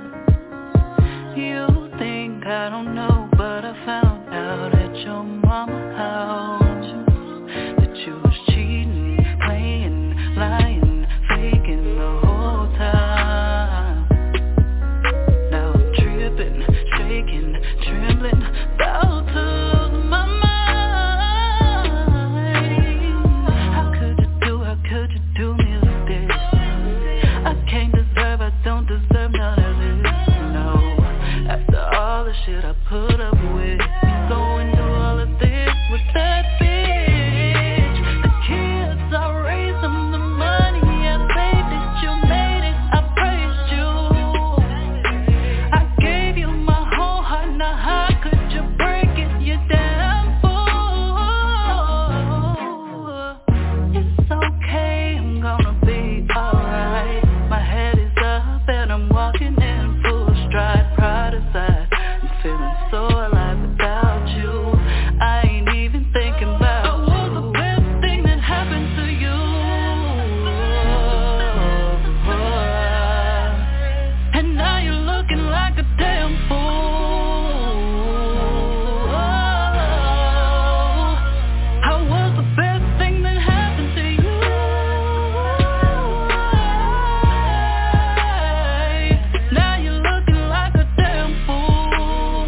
Speaker 1: you think I don't know, but I found out at your mama's house that you was cheating, playing, lying, faking the whole time. Now I'm tripping, shaking, trembling, about to lose my mind. How could you do me like this? I can't deserve, I don't deserve none of this, no. After all the shit I put up with, you going through all of this with that bitch. The kids I raised them, the money I saved it, you made it, I praised you. I gave you my whole heart, now how could you break it, you damn fool. It's okay, I'm gonna be alright. My head is up and I'm walking in full stride, pride aside. I'm feeling so alive without you. I ain't even thinking about you. I was the best thing that happened to you. And now you're looking like a damn fool. I was the best thing that happened to you. Now you're looking like a damn fool.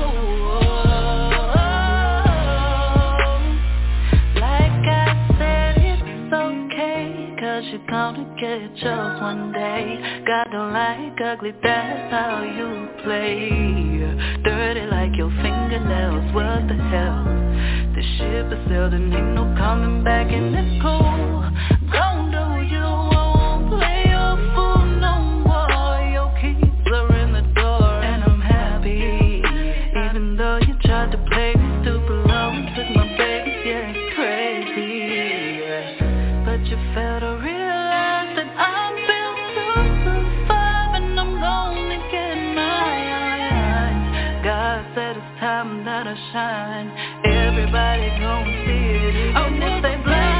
Speaker 1: Like I said, it's okay, 'cause you're gonna get yours one day. God don't like ugly, that's how you play. Dirty like your fingernails, what the hell? The ship is sailed and ain't no coming back, and it's cool. Don't do you, I won't play your fool no more. Your keys are in the door and I'm happy. Even though you tried to play me stupid low and took my babies, yeah, it's crazy. But you failed to realize that I'm built to survive, and I'm gonna get mine. God said it's time that I shine. Everybody gon' see it, even if they blind.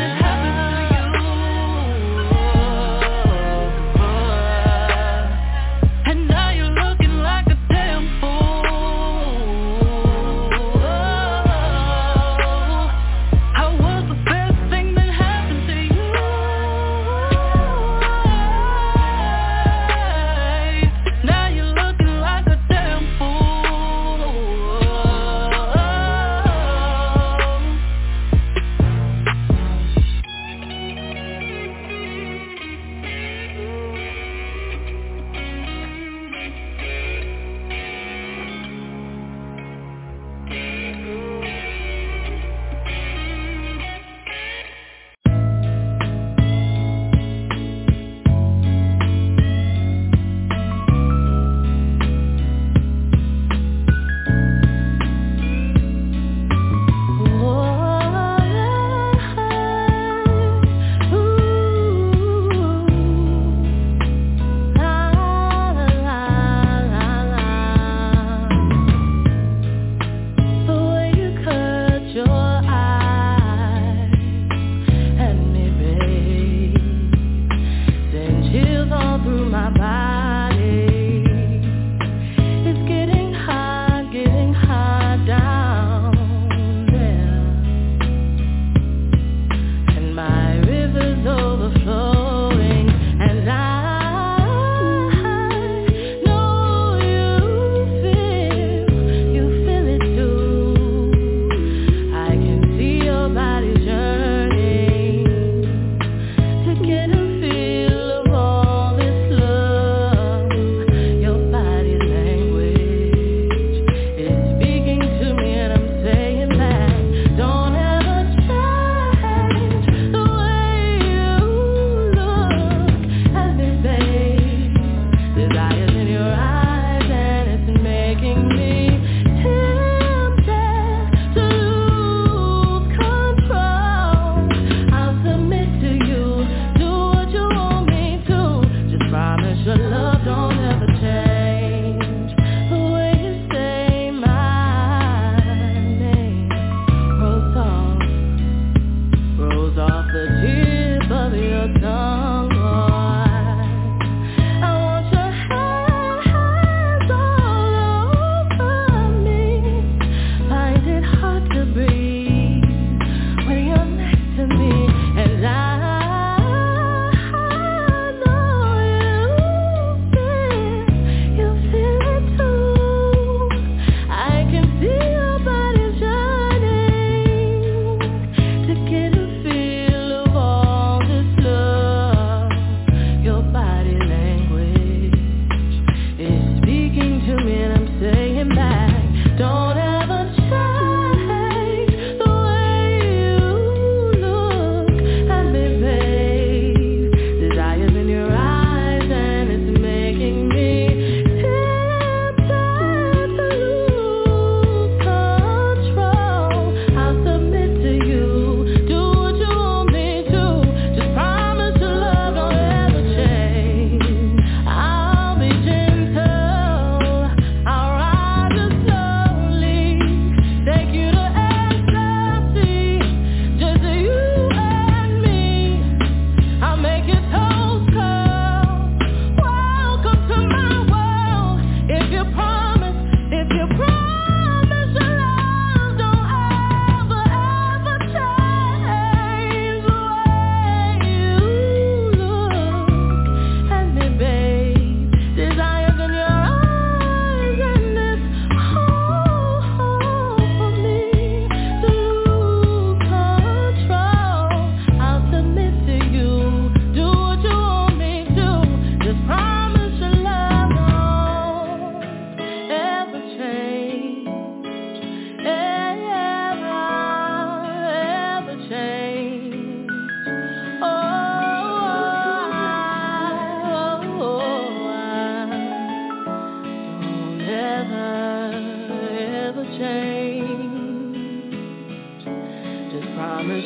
Speaker 1: And now you're looking like a damn fool. I was the best thing that happened to you. Now you're looking like a damn fool.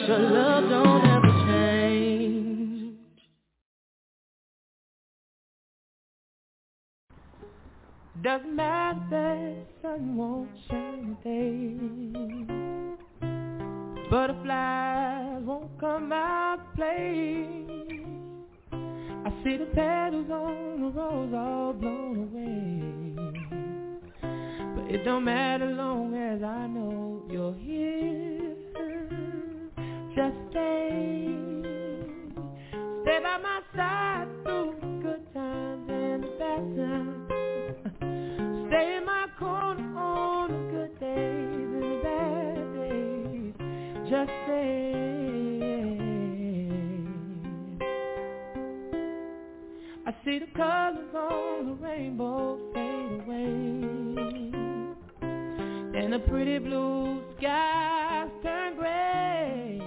Speaker 3: your love don't ever change.
Speaker 6: Doesn't matter that the sun won't shine today, butterflies won't come out to play. I see the petals on the rose all blown away, but it don't matter long as I know you're here. Just stay by my side through the good times and the bad times. Stay in my corner on the good days and the bad days. Just stay. I see the colors on the rainbow fade away, and the pretty blue skies turn gray.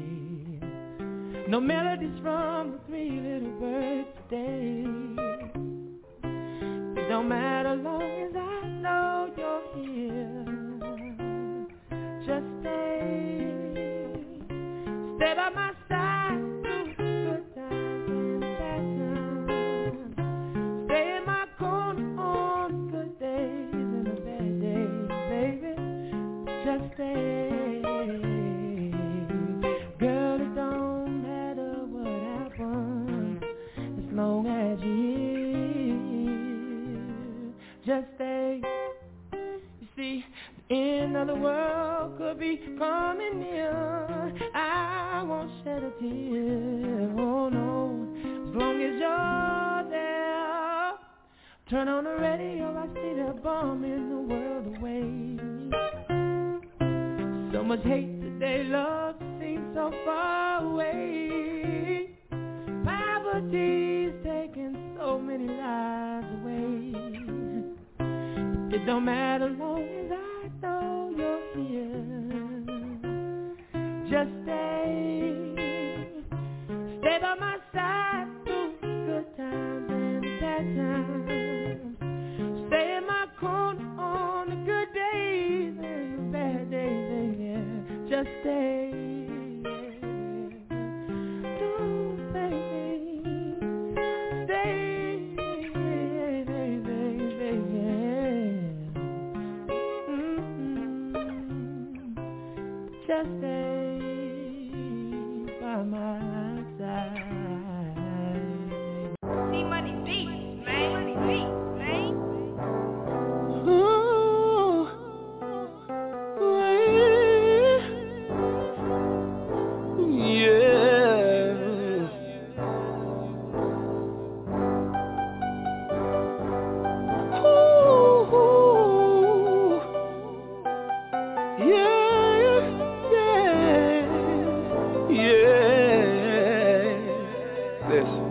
Speaker 6: No melodies from the three little birds today. It don't matter long as I know you're here. Just stay by my side through the good times and the bad times. Stay in my corner on the good days and the bad days, baby. Just stay. Girl, it don't matter what happens as long as you're here. Just stay. You see, the end of the world could be coming near. I won't shed a tear, oh no, as long as you're there. Turn on the radio, I see the bomb in the world away. So much hate today, love seems so far away. Poverty's taking so many lives away. It don't matter long as I know you're here. Just stay by my side through the good times and the bad times. Stay in my corner on the good days and the bad days, yeah. Just stay. Don't baby, stay, baby, yeah. Just stay by my side.
Speaker 7: See money deep, man. Money deep, man.
Speaker 6: Ooh, yeah. Ooh, yeah. Listen.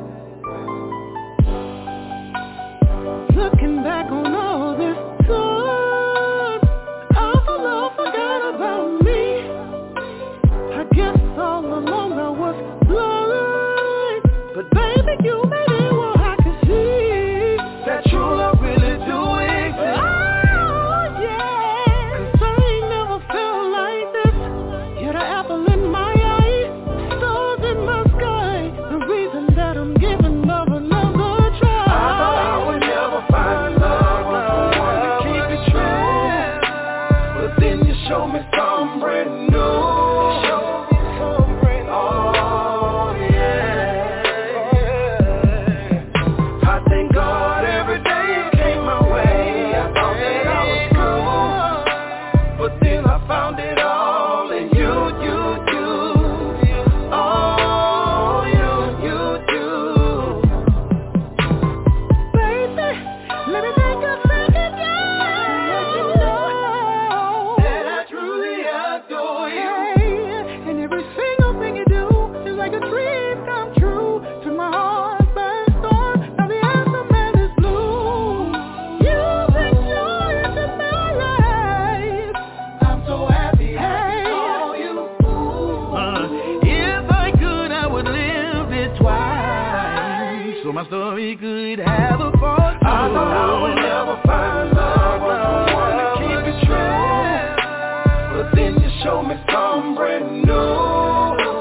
Speaker 6: Looking back on all this time, I forgot about me. I guess all along I was blind, but baby you made it where I could see that true love really do exist. Oh yeah, 'cause I ain't never felt like this. You're the apple in my eye, stars in my sky, the reason that I'm giving love another try. I thought I would never find love, I wanted to keep it true, but then you show me something brand new. Oh yeah, I thank God every day it came my way. I thought that I was through, but then I found it all in you. Oh, you. Baby, let me take a second, yeah, let you know that I truly adore you. And every single thing you do is like a dream come true. To my heart burns on, now the answer man is blue. You bring joy into my life. I'm so happy I saw you. If I could, I would live it twice, so my story could have a part two. I thought I would never find love, I wanted to keep it true, but then you showed me something brand new.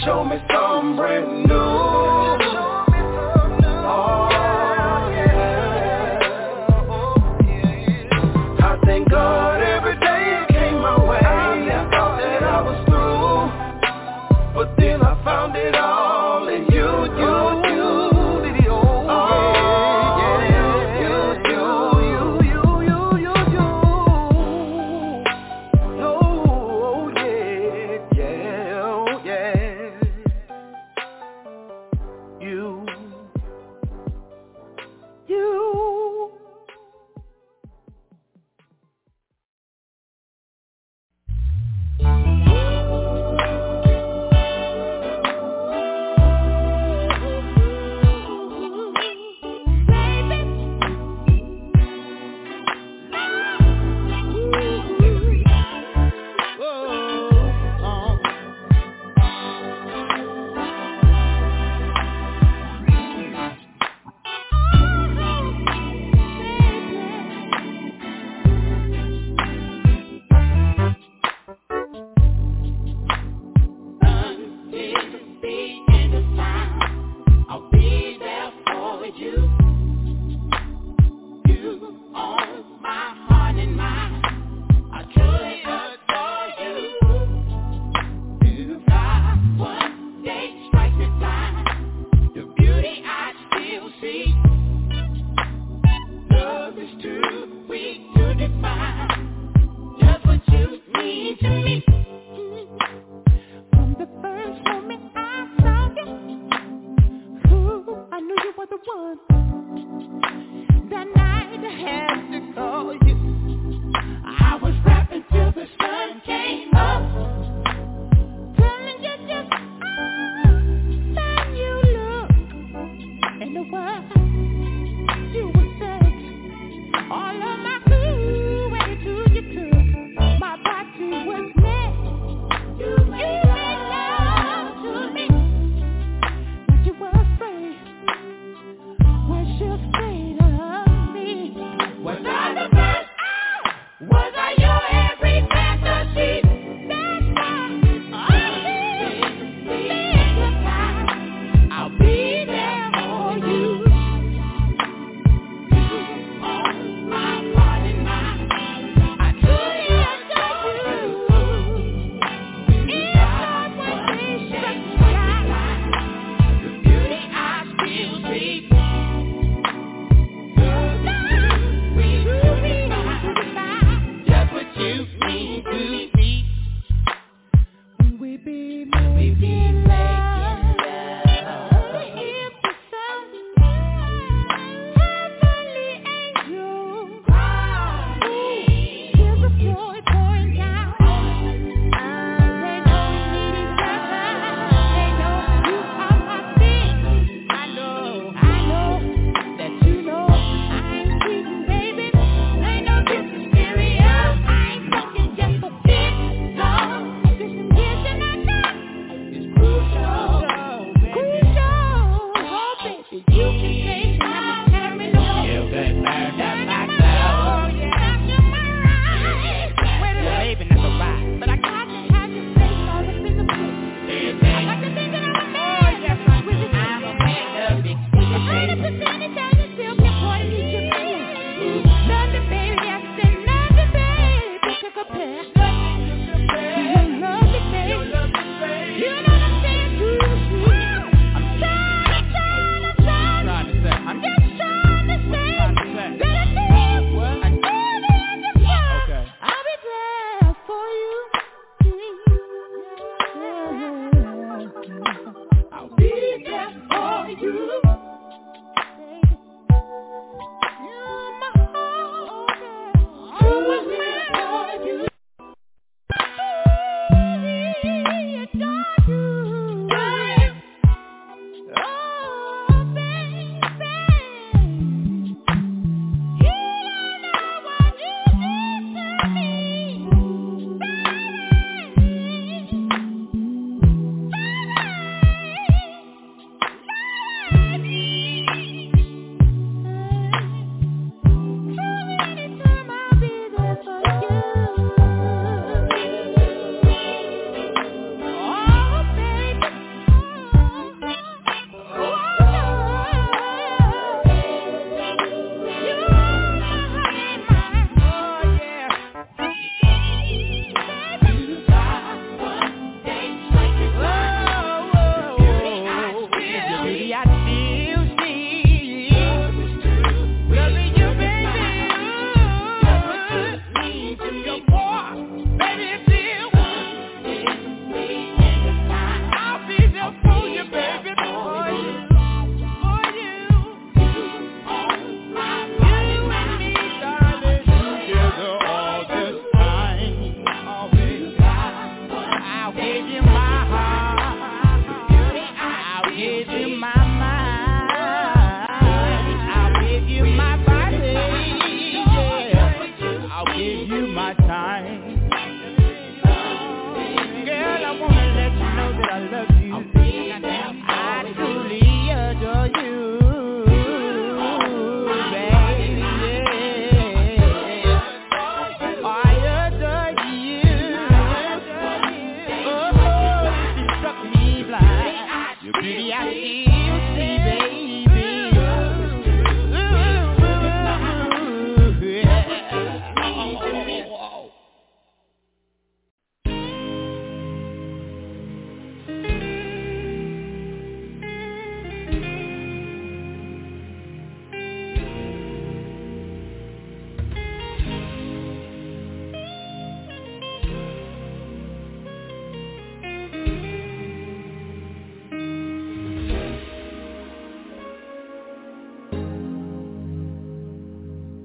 Speaker 6: show me something brand new. God, every day it came my way. I thought that I was through, but then I found it all in you.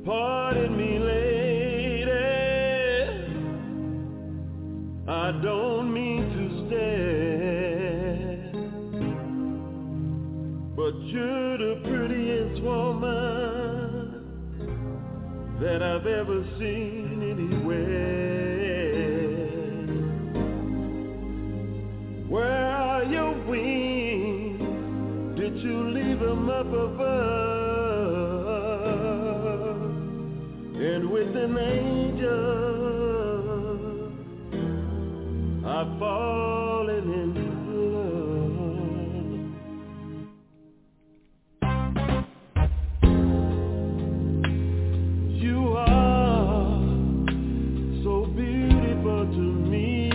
Speaker 8: Pardon me, lady, I don't mean to stare, but you're the prettiest woman that I've ever seen anywhere. Where are your wings? Did you leave them up above? And with an angel, I've fallen in love. You are so beautiful to me,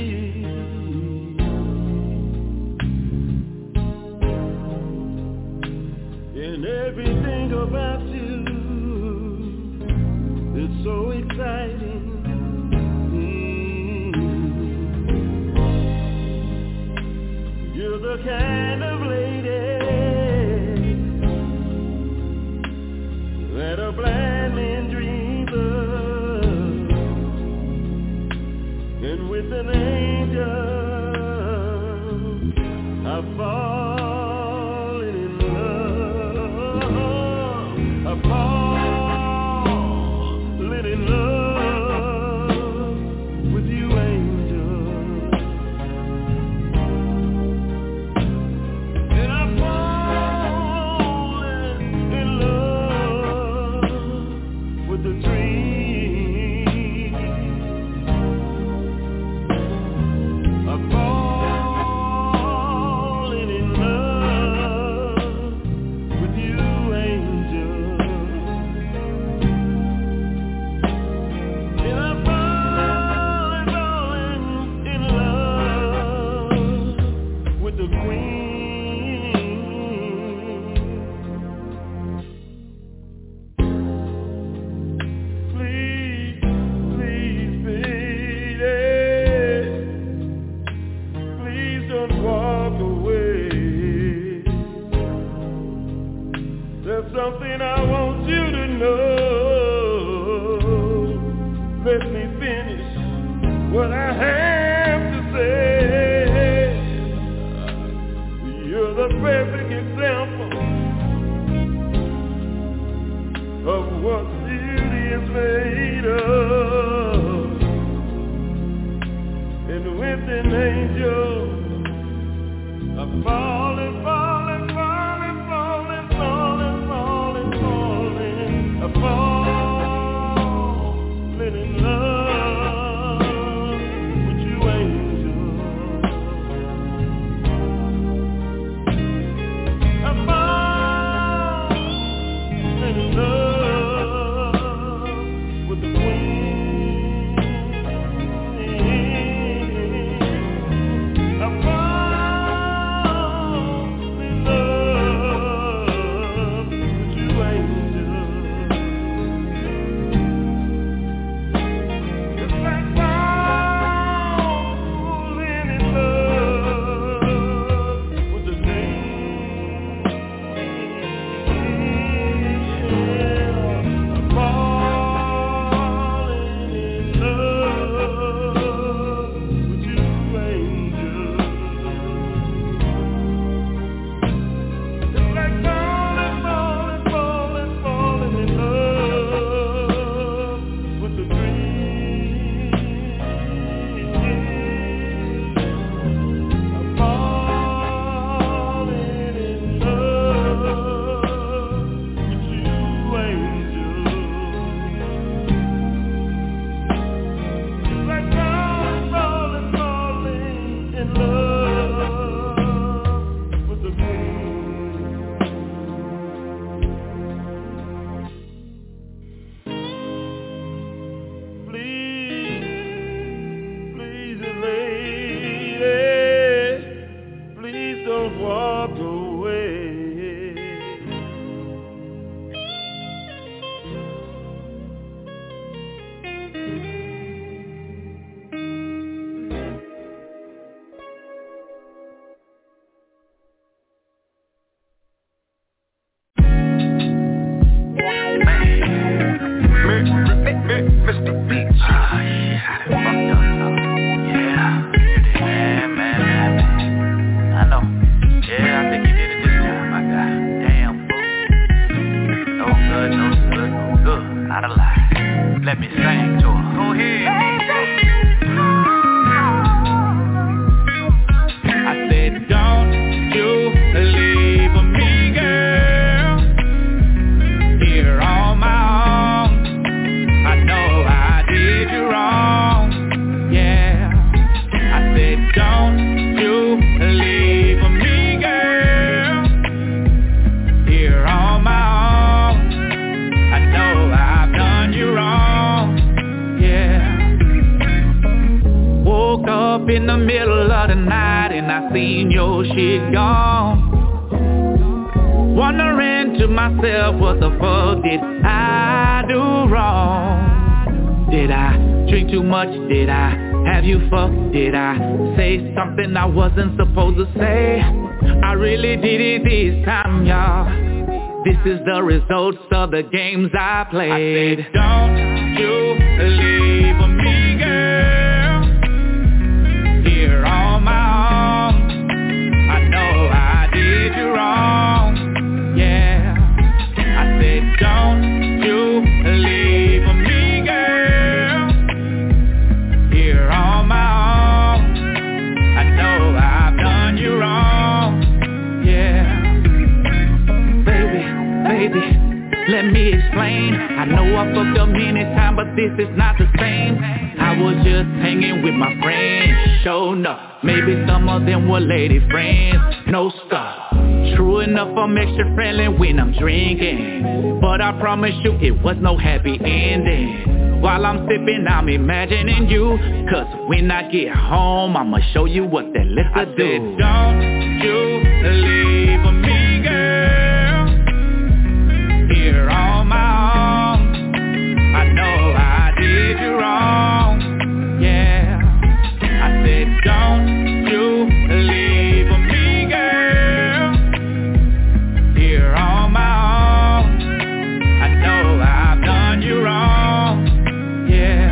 Speaker 8: and everything about you, it's so exciting. You're the kind of lady that a blind man dreams of, and with an angel I've fallen in love. I've fallen in love with you, angel. And I've fallen in love with the dream. I've fallen in love with you, angel. And I've fallen in love with the queen. Please, please, baby, please don't walk away. There's something I want you to know. Let me finish what I have to say. You're the perfect example of what beauty is made of. And with an angel, I'm falling, falling, falling, falling, falling, falling, falling. I'm falling in love with you, angel. I'm falling in love with the queen. I'm falling in love with you, angel.
Speaker 9: not a lie. Let me sing to her. Go ahead. I said, don't you leave me, girl, here on my own. I know I did you wrong, yeah. I said, don't you leave me, girl, here on my own. I know I've done you wrong, yeah. Woke up in the middle of the night and I seen your shit gone. Wondering to myself, what the fuck did I do wrong? Did I drink too much? Did I have you fucked? Did I say something I wasn't supposed to say? I really did it this time, y'all. This is the results of the games I played. I said, don't you leave me, girl, here on my own. I know I did you wrong, yeah. I said, don't you leave me, girl, here on my own. I know I've done you wrong, yeah. Baby, let me explain. I know I fucked up many times, but this is not the same. I was just hanging with my friends, sure enough. Maybe some of them were lady friends, no stop. True enough, I'm extra friendly when I'm drinking, but I promise you it was no happy ending. While I'm sipping, I'm imagining you, cause when I get home, I'ma show you what that liquor do. I said, don't you leave me, girl, here on my own. I know I did you wrong, yeah. I said, don't you leave me, girl, here on my own. I know I've done you wrong, yeah.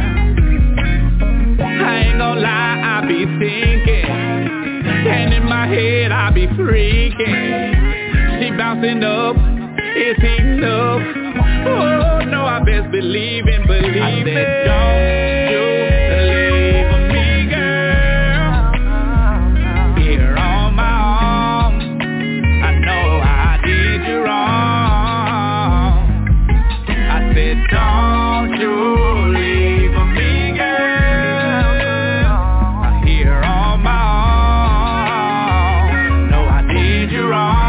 Speaker 9: I ain't gonna lie, I be thinking, and in my head I be freaking. She bouncing up, it's heating up. Oh no, I best believe it. I said, don't you leave me, girl, here on my own. I know I did you wrong. I said, don't you leave me, girl, here on my own. No, I did you wrong.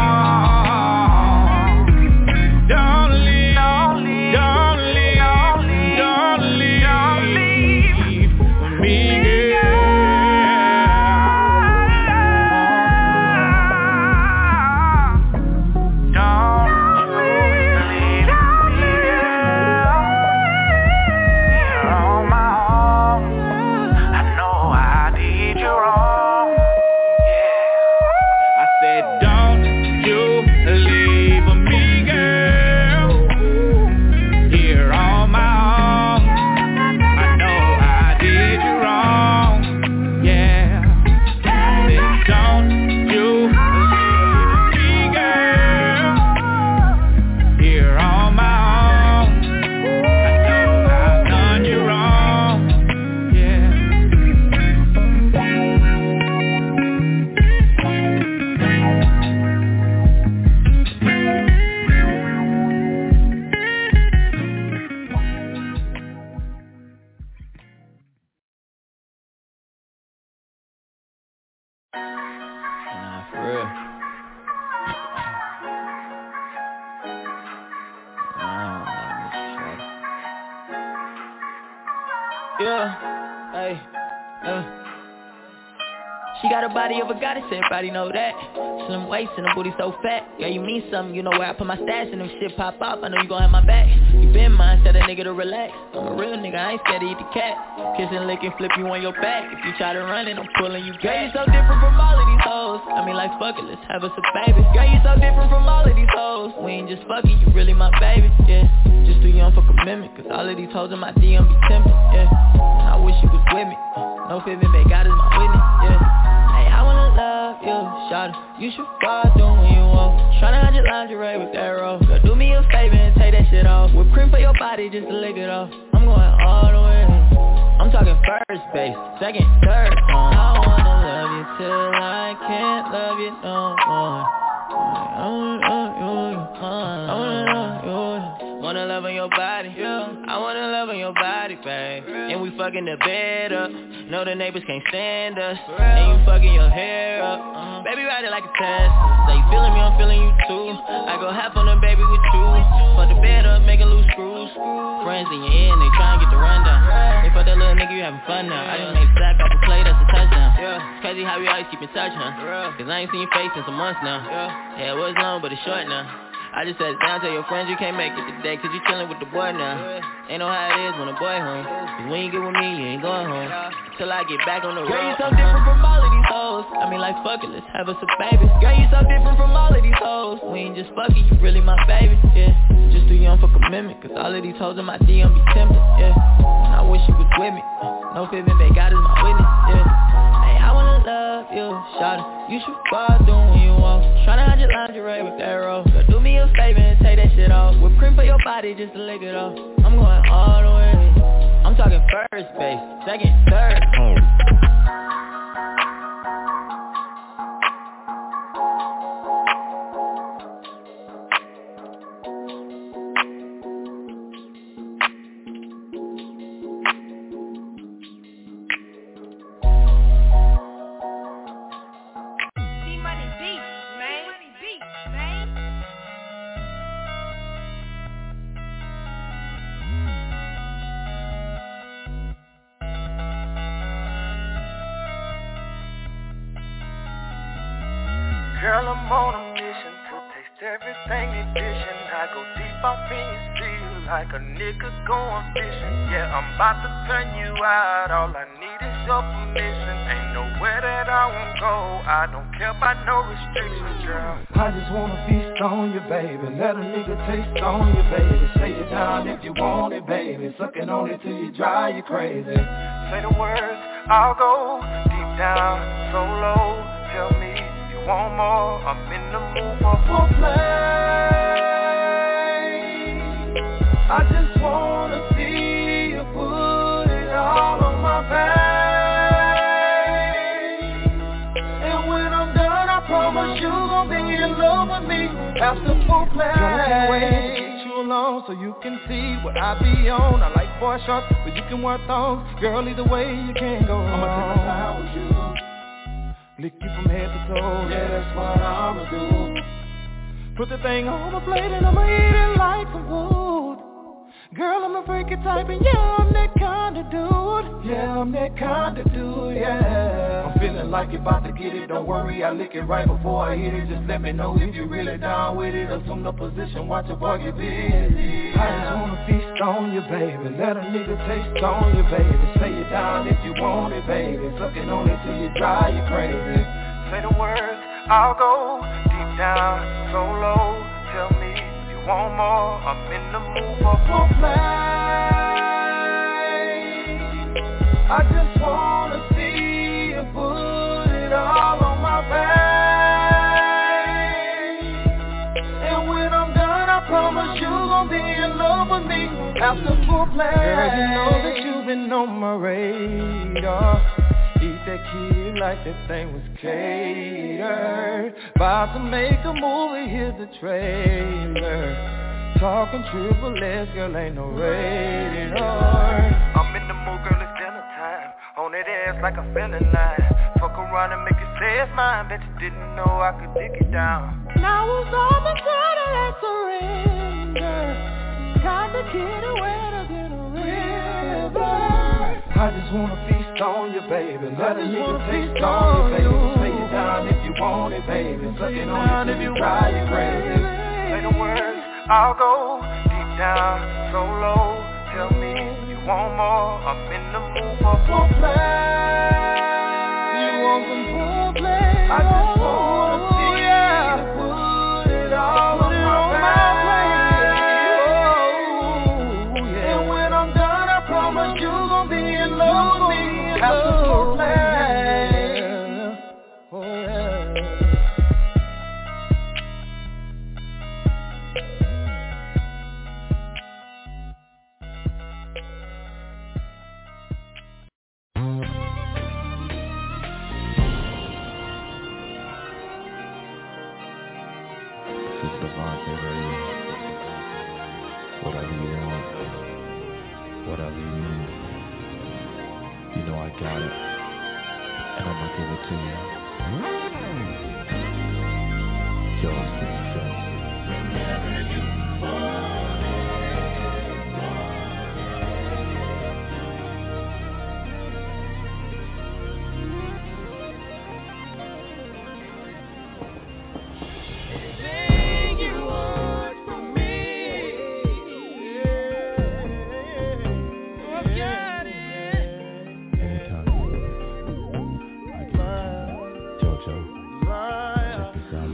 Speaker 1: She got a body of a goddess, everybody know that. Slim waist and the booty so fat. Yeah, you mean something, you know where I put my stash and if shit pop up, I know you gon' have my back. You been mine, tell that nigga to relax. I'm a real nigga, I ain't scared to eat the cat. Kiss and lick and flip you on your back. If you try to run it, I'm pulling you back. Girl, you so different from all of these hoes. I mean like fuck it, let's have us a baby. Girl, you so different from all of these hoes. We ain't just fucking, you really my baby, yeah. Just too young for commitment, cause all of these hoes in my DM be tempting, yeah. And I wish you was with me, no fibbing, babe, God is my witness, yeah. I wanna love you, shawty. You should fall through when you walk. Tryna hide your lingerie with that roll. Girl, do me a favor and take that shit off. Whip cream for your body. body just to lick it off. I'm going all the way. I'm talking first base, second, third. I wanna love you till I can't love you no more. I wanna love you, I wanna love you. Wanna love on your body, yeah. I wanna love on your body, babe. And we fucking the bed up. Know the neighbors can't stand us. And you fucking your hair up. Baby, ride it like a test. Say you feeling me, I'm feeling you too. I go half on the baby with you. Fuck the bed up, making loose screws. Friends in your ear and they try and get the rundown. They fuck that little nigga, you having fun now. I just made sack off a play, that's a touchdown. It's crazy how we always keep in touch, huh? Cause I ain't seen your face in some months now. Yeah, it was long, but it's short now. I just sat down, tell your friends you can't make it today, cause you chillin' with the boy now. Ain't know how it is when a boy home. Cause when you get with me, you ain't going home. Till I get back on the road. Girl, you so different from all of these hoes. I mean, like, fuck it, let's have us a baby. Girl, you so different from all of these hoes. We ain't just fucking, you really my baby, yeah. Just too young for commitment, cause all of these hoes in my DM be tempted, yeah. And I wish you was with me. No feeling, babe, God is my witness, yeah. Hey, I wanna love you, shawty. You should fall through when you walk. Tryna hide your lingerie with that roll. Girl, do me a favor and take that shit off. Whip cream for your body just to lick it off. I'm going all the way. I'm talking first base, second, third.
Speaker 6: Girl, I'm on a mission to taste everything they dishing. I go deep up in your street like a nigga going fishing. Yeah, I'm about to turn you out. All I need is your permission. Ain't nowhere that I won't go. I don't care about no restrictions, girl. I just wanna feast on you, baby. Let a nigga taste on you, baby. Say it down if you want it, baby. Sucking on it till you dry, you crazy. Say the words, I'll go deep down, so low. Tell me want more, I'm in the mood for play. I just wanna see you put it all on my back. And when I'm done, I promise you gon' be in love with me after full play. Can't wait to get you alone so you can see what I be on. I like boy shorts, but you can wear thongs. Girl, either way you can't go wrong. I'ma take my time with you. Lick you from head to toe, yeah, that's what I'ma do. Put the thing on the plate and I'ma eat it like some food. Girl, I'm a freaky type and yeah, I'm that kinda dude. Yeah, I'm that kinda dude, yeah. I'm feeling like you're about to get it, don't worry, I lick it right before I hit it. Just let me know if you're really down with it. Assume the position, watch your boy get busy. I just wanna feast on you, baby. Let a nigga taste on you, baby. Say it down if you want it, baby. Sucking on it till you dry, you crazy. Say the words, I'll go deep down, so low. Tell me if you want more. I'm in the mood for play. I just wanna see you put it all on my back. And when I'm done, I promise you gon' be in love with me after full play. Girl, you know that you've been on my radar. Eat that kid like that thing was catered. About to make a movie, here's the trailer. Talking triple S, girl, ain't no rated R. I'm in the mood, girl, it's dinner time. On that ass like a feeling line. Fuck around and make it say it's mine. Bet you didn't know I could dig it down. Now it's all the time that surrender. Got the kid wetter than a river. I just wanna feast on you, baby. Let a nigga taste on you, baby. Say it down if you want it, baby. Sucking on it if you try, you crazy. Say the words, I'll go deep down, so low. Tell me if you want more. I'm in the mood for play. You want some foreplay? I just wanna see you put it all on my back. And when I'm done, I promise you gon' be in love with me after foreplay. Oh yeah.
Speaker 10: whatever you need. You know I got it, and I'ma give it to you. Yours to the film. Whenever you want it.
Speaker 6: Anything you want from me, I got it.
Speaker 10: Anytime you need it, I give it to you. JoJo, check this out.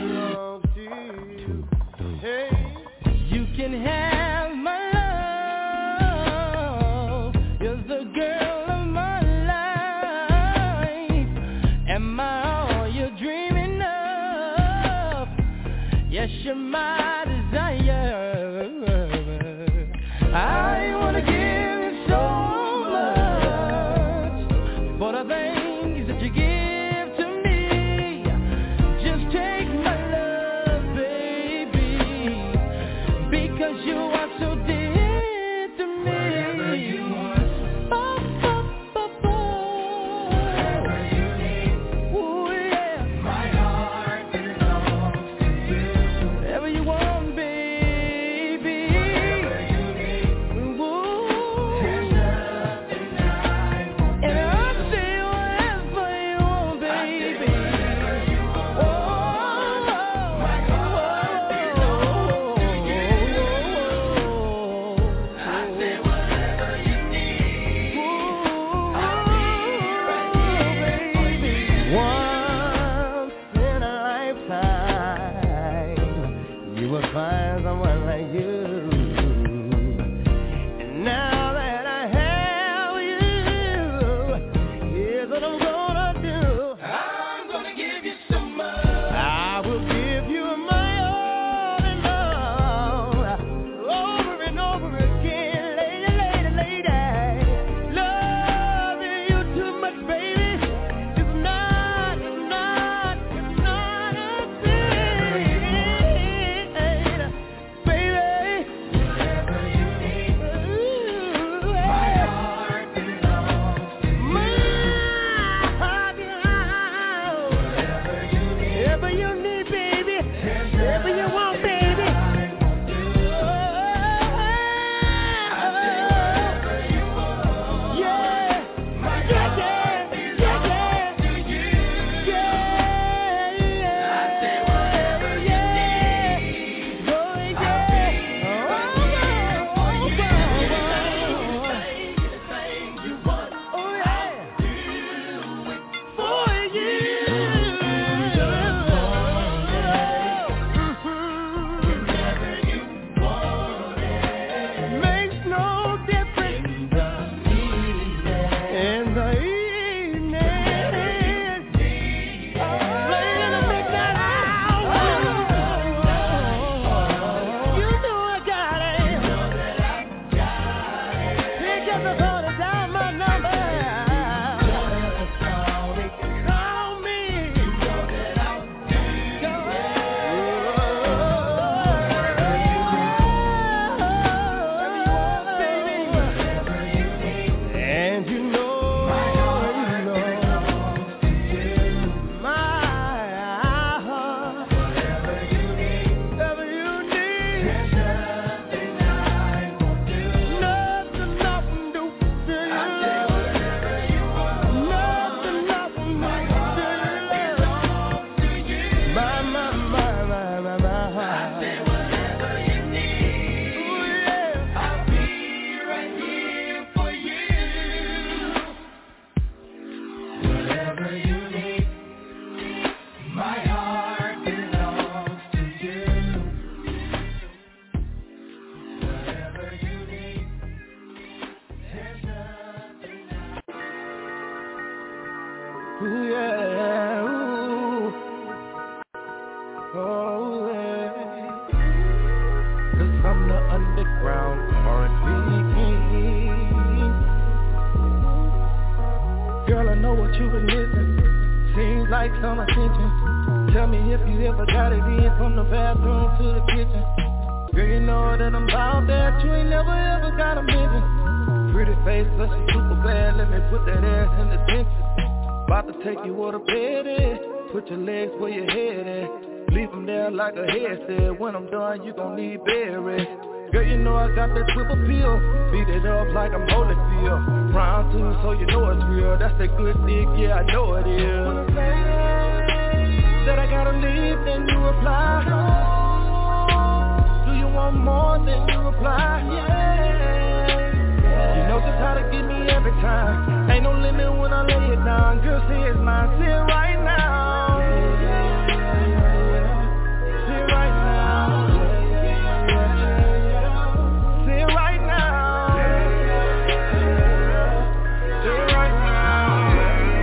Speaker 10: 2, 3.
Speaker 6: You can have my love. You're the girl of my life. Am I all you're dreaming of? Yes, you're my desire. I wanna give you so much for the things that you give to me. Just take my love, baby, because you are so dear to me. Whatever you want, whatever you need. Ooh, yeah. My heart belongs to you. Whatever you want, baby. Whatever you need. Ooh. There's nothing I won't do. And I'll say whatever you want, baby. Whatever you want. Oh, my heart belongs to you. I say whatever you need. I'll be right here for you. Once in a lifetime, you will find someone like you. And now that I have you, here's what I'm gonna do. I'm gonna give you so much. I will give you my all and all, over and over again, lady, lady, lady. Loving you too much, baby, is not a sin, baby. Whatever you need, my heart belongs to you. My heart belongs. Whatever you need, whatever you need, baby, whatever you want, baby. Makes no difference in the evening, late in the midnight hour. You know I got it. Pick up the phone and dial my number. Call me. And you know, my heart, whatever you need, there's nothing I won't do. Nothing I won't do to you. I say whatever you want. Nothing I won't do. My heart belongs to you. My. I say whatever you need. Ooh, yeah. I'll be right here for you. Whatever you need, my heart belongs to you. Whatever you need, there's nothing ooh, yeah, ooh. Oh, yeah. 'Cause I'm the underground R&B king. Girl, I know what you've been missing. Seems like some attention. Tell me if you ever got it in from the bathroom to the kitchen. Girl, you know that I'm out there. You ain't never ever got a mention. pretty face, plus she super bad. Let me put that ass in the dentist. About to take you where the bed is. Put your legs where your head is. Leave them there like a headset. When I'm done, you gon' need bed rest. Girl, you know I got that triple pill. Beat it up like I'm Holyfield. Round two, so you know it's real. That's that good dick, yeah, I know it is. When I say that I gotta leave, then you reply. Do you want more than you reply? Yeah. You know just how to get me every time. Ain't no limit when I lay it down. Girl, say it's mine, say it right now. Say it right now. Say it right now. Say it right now.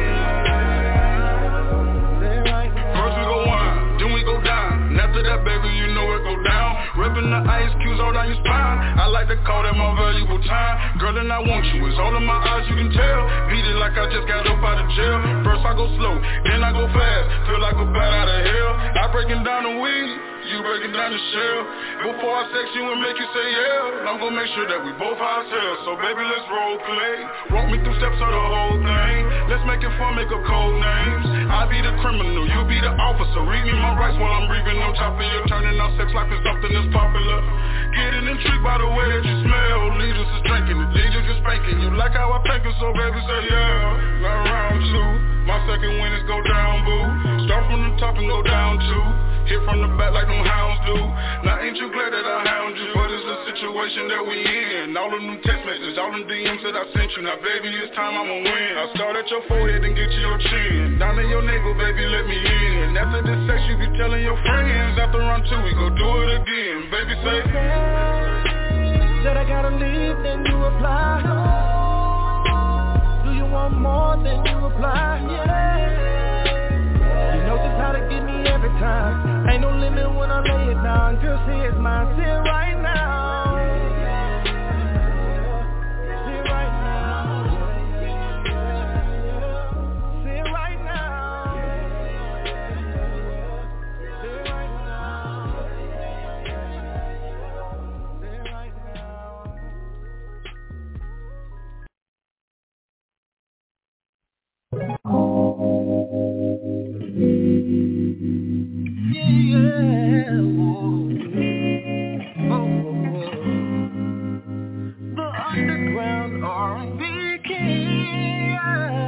Speaker 6: Say it right now.
Speaker 11: First we go one, then we go down. And after that, baby, you know it go down. Ripping the ice cubes all down your spine. I like to call that my valuable time. Girl, and I want you, it's all in my eyes, you can tell. Beat it like I just got up out of jail. First I go slow, then I go fast. Feel like a bat out of hell. I breaking down the weed, you breaking down the shell. Before I sex you and make you say yeah, I'm gonna make sure that we both ourselves. So baby, let's role play. Walk me through steps of the whole thing. Let's make it fun, make up code names. I be the criminal, you be the officer. Read me my rights while I'm breathing on top of you. Turning out sex like it's something that's popular. Getting intrigued by the way that you smell. Leaders is drinking it, leaders is spanking. You like how I paint it, so baby say yeah. Now round two, my second win is go down, boo. Start from the top and go down two. Hit from the back like them hounds do. Now ain't you glad that I hound you? But it's the situation that we in. All of them text messages, all them DMs that I sent you. Now baby, it's time I'ma win. I start at your forehead and get to your chin. Down in your navel, baby, let me in. After this sex, you be telling your friends. After round two, we go do it again. Baby, say
Speaker 6: that I gotta leave, then you reply. Do you want more than you reply? Yeah. You know just how to get me every time. Ain't no limit when I lay it down. Girl, say it's mine, say it right now. Say it right now. Say it right now. Say it right now. Say it right The underground R&B king.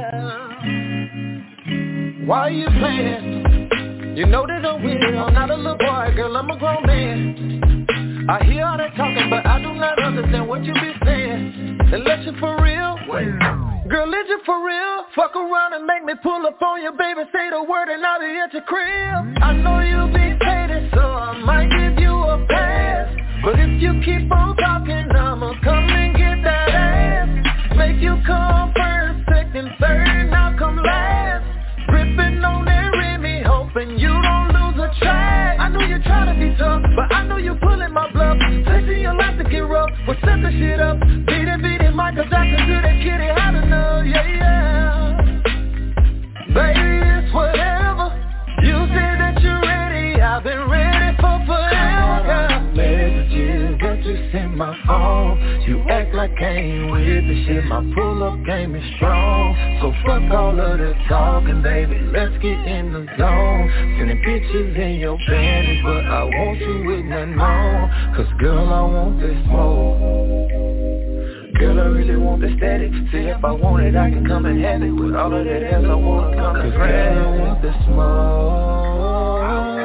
Speaker 6: Why you playing? You know that I'm with it. I'm not a little boy, girl, I'm a grown man. I hear all that talking, but I do not understand what you be saying. Unless you're for real. Girl, is you for real? Fuck around and make me pull up on you, baby. Say the word and I'll be at your crib. I know you be faded, so I might give you a pass. But if you keep on talking, I'ma come and get that ass. Make you come first, second, third, and I'll come last. Ripping on that Remy, hoping you don't lose a track. I know you're trying to be tough, but I know you pulling my bluff. Flexing your life to get rough, well set the shit up. Beat it, Michael Jackson to that kitty, how to know, yeah. Baby, it's whatever. You say that you're ready, I've been ready for forever. Messages that you send my phone. You act like I ain't with the shit. My pull-up game is strong. So fuck all of the talking, baby. Let's get in the zone. Sending pictures in your panties, but I want you with nothing on. Cause girl, I want this smoke. Girl, I really want the static. See if I want it, I can come and have it. With all of that ass, I wanna come and grab it. Girl, I want the smoke.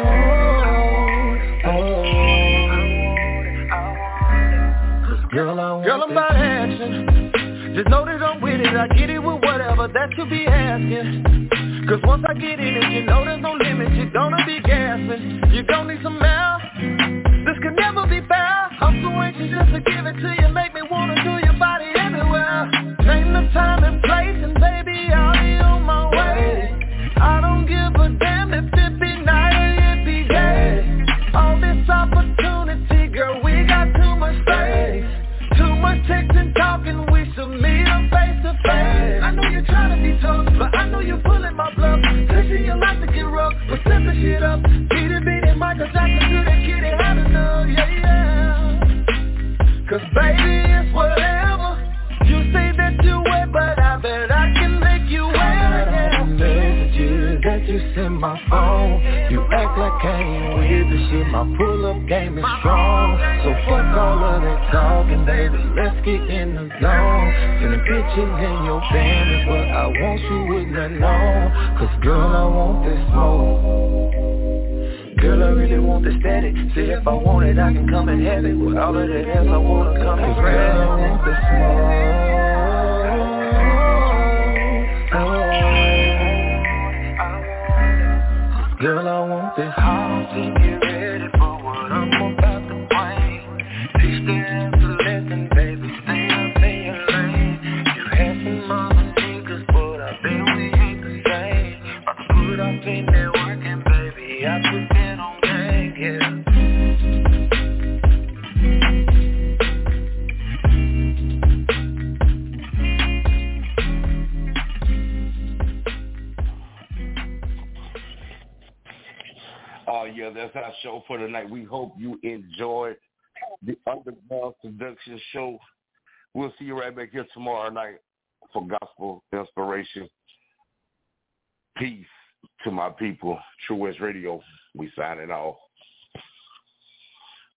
Speaker 6: Girl, I'm about action. Just know that I'm with it. I get it with whatever that you be asking. Cause once I get in it, you know there's no limit. You're gonna be gasping. You gon' need some air. This can never be fair. I'm so anxious just to give it to you. Make me wanna do your body everywhere. Name the time and place, and baby, I'll be on my way. I don't give a damn if it be night or it be day. All this opportunity, girl, we got too much space. Too much texting, talking, we should meet up face to face. I know you're trying to be tough, but I know you're pulling my bluff. Pushing your life to get rough, but set the shit up. Beat it, Michael Jackson to that kitty, how to know, yeah. Cause baby, it's whatever. You say in my phone. You act like I ain't with the shit, my pull-up game is strong. So fuck all of that talking, baby, let's get in the zone. Sending pictures in your family, but I want you with nothing on. Cause girl, I want this smoke. Girl, I really want the static. See if I want it, I can come and have it. With all of that ass, I wanna come and grab it. I want the smoke. Girl, I want this house to get ready for what I'm about to bring. Teach the ass a lesson, baby, stay up in your lane. You had some other niggas, but I bet we ain't the same. I put up in there working, baby, I put that on gang, yeah.
Speaker 5: Yeah, that's our show for tonight. We hope you enjoyed the Underground Seduction Show. We'll see you right back here tomorrow night for gospel inspiration. Peace to my people. True West Radio, we signing off.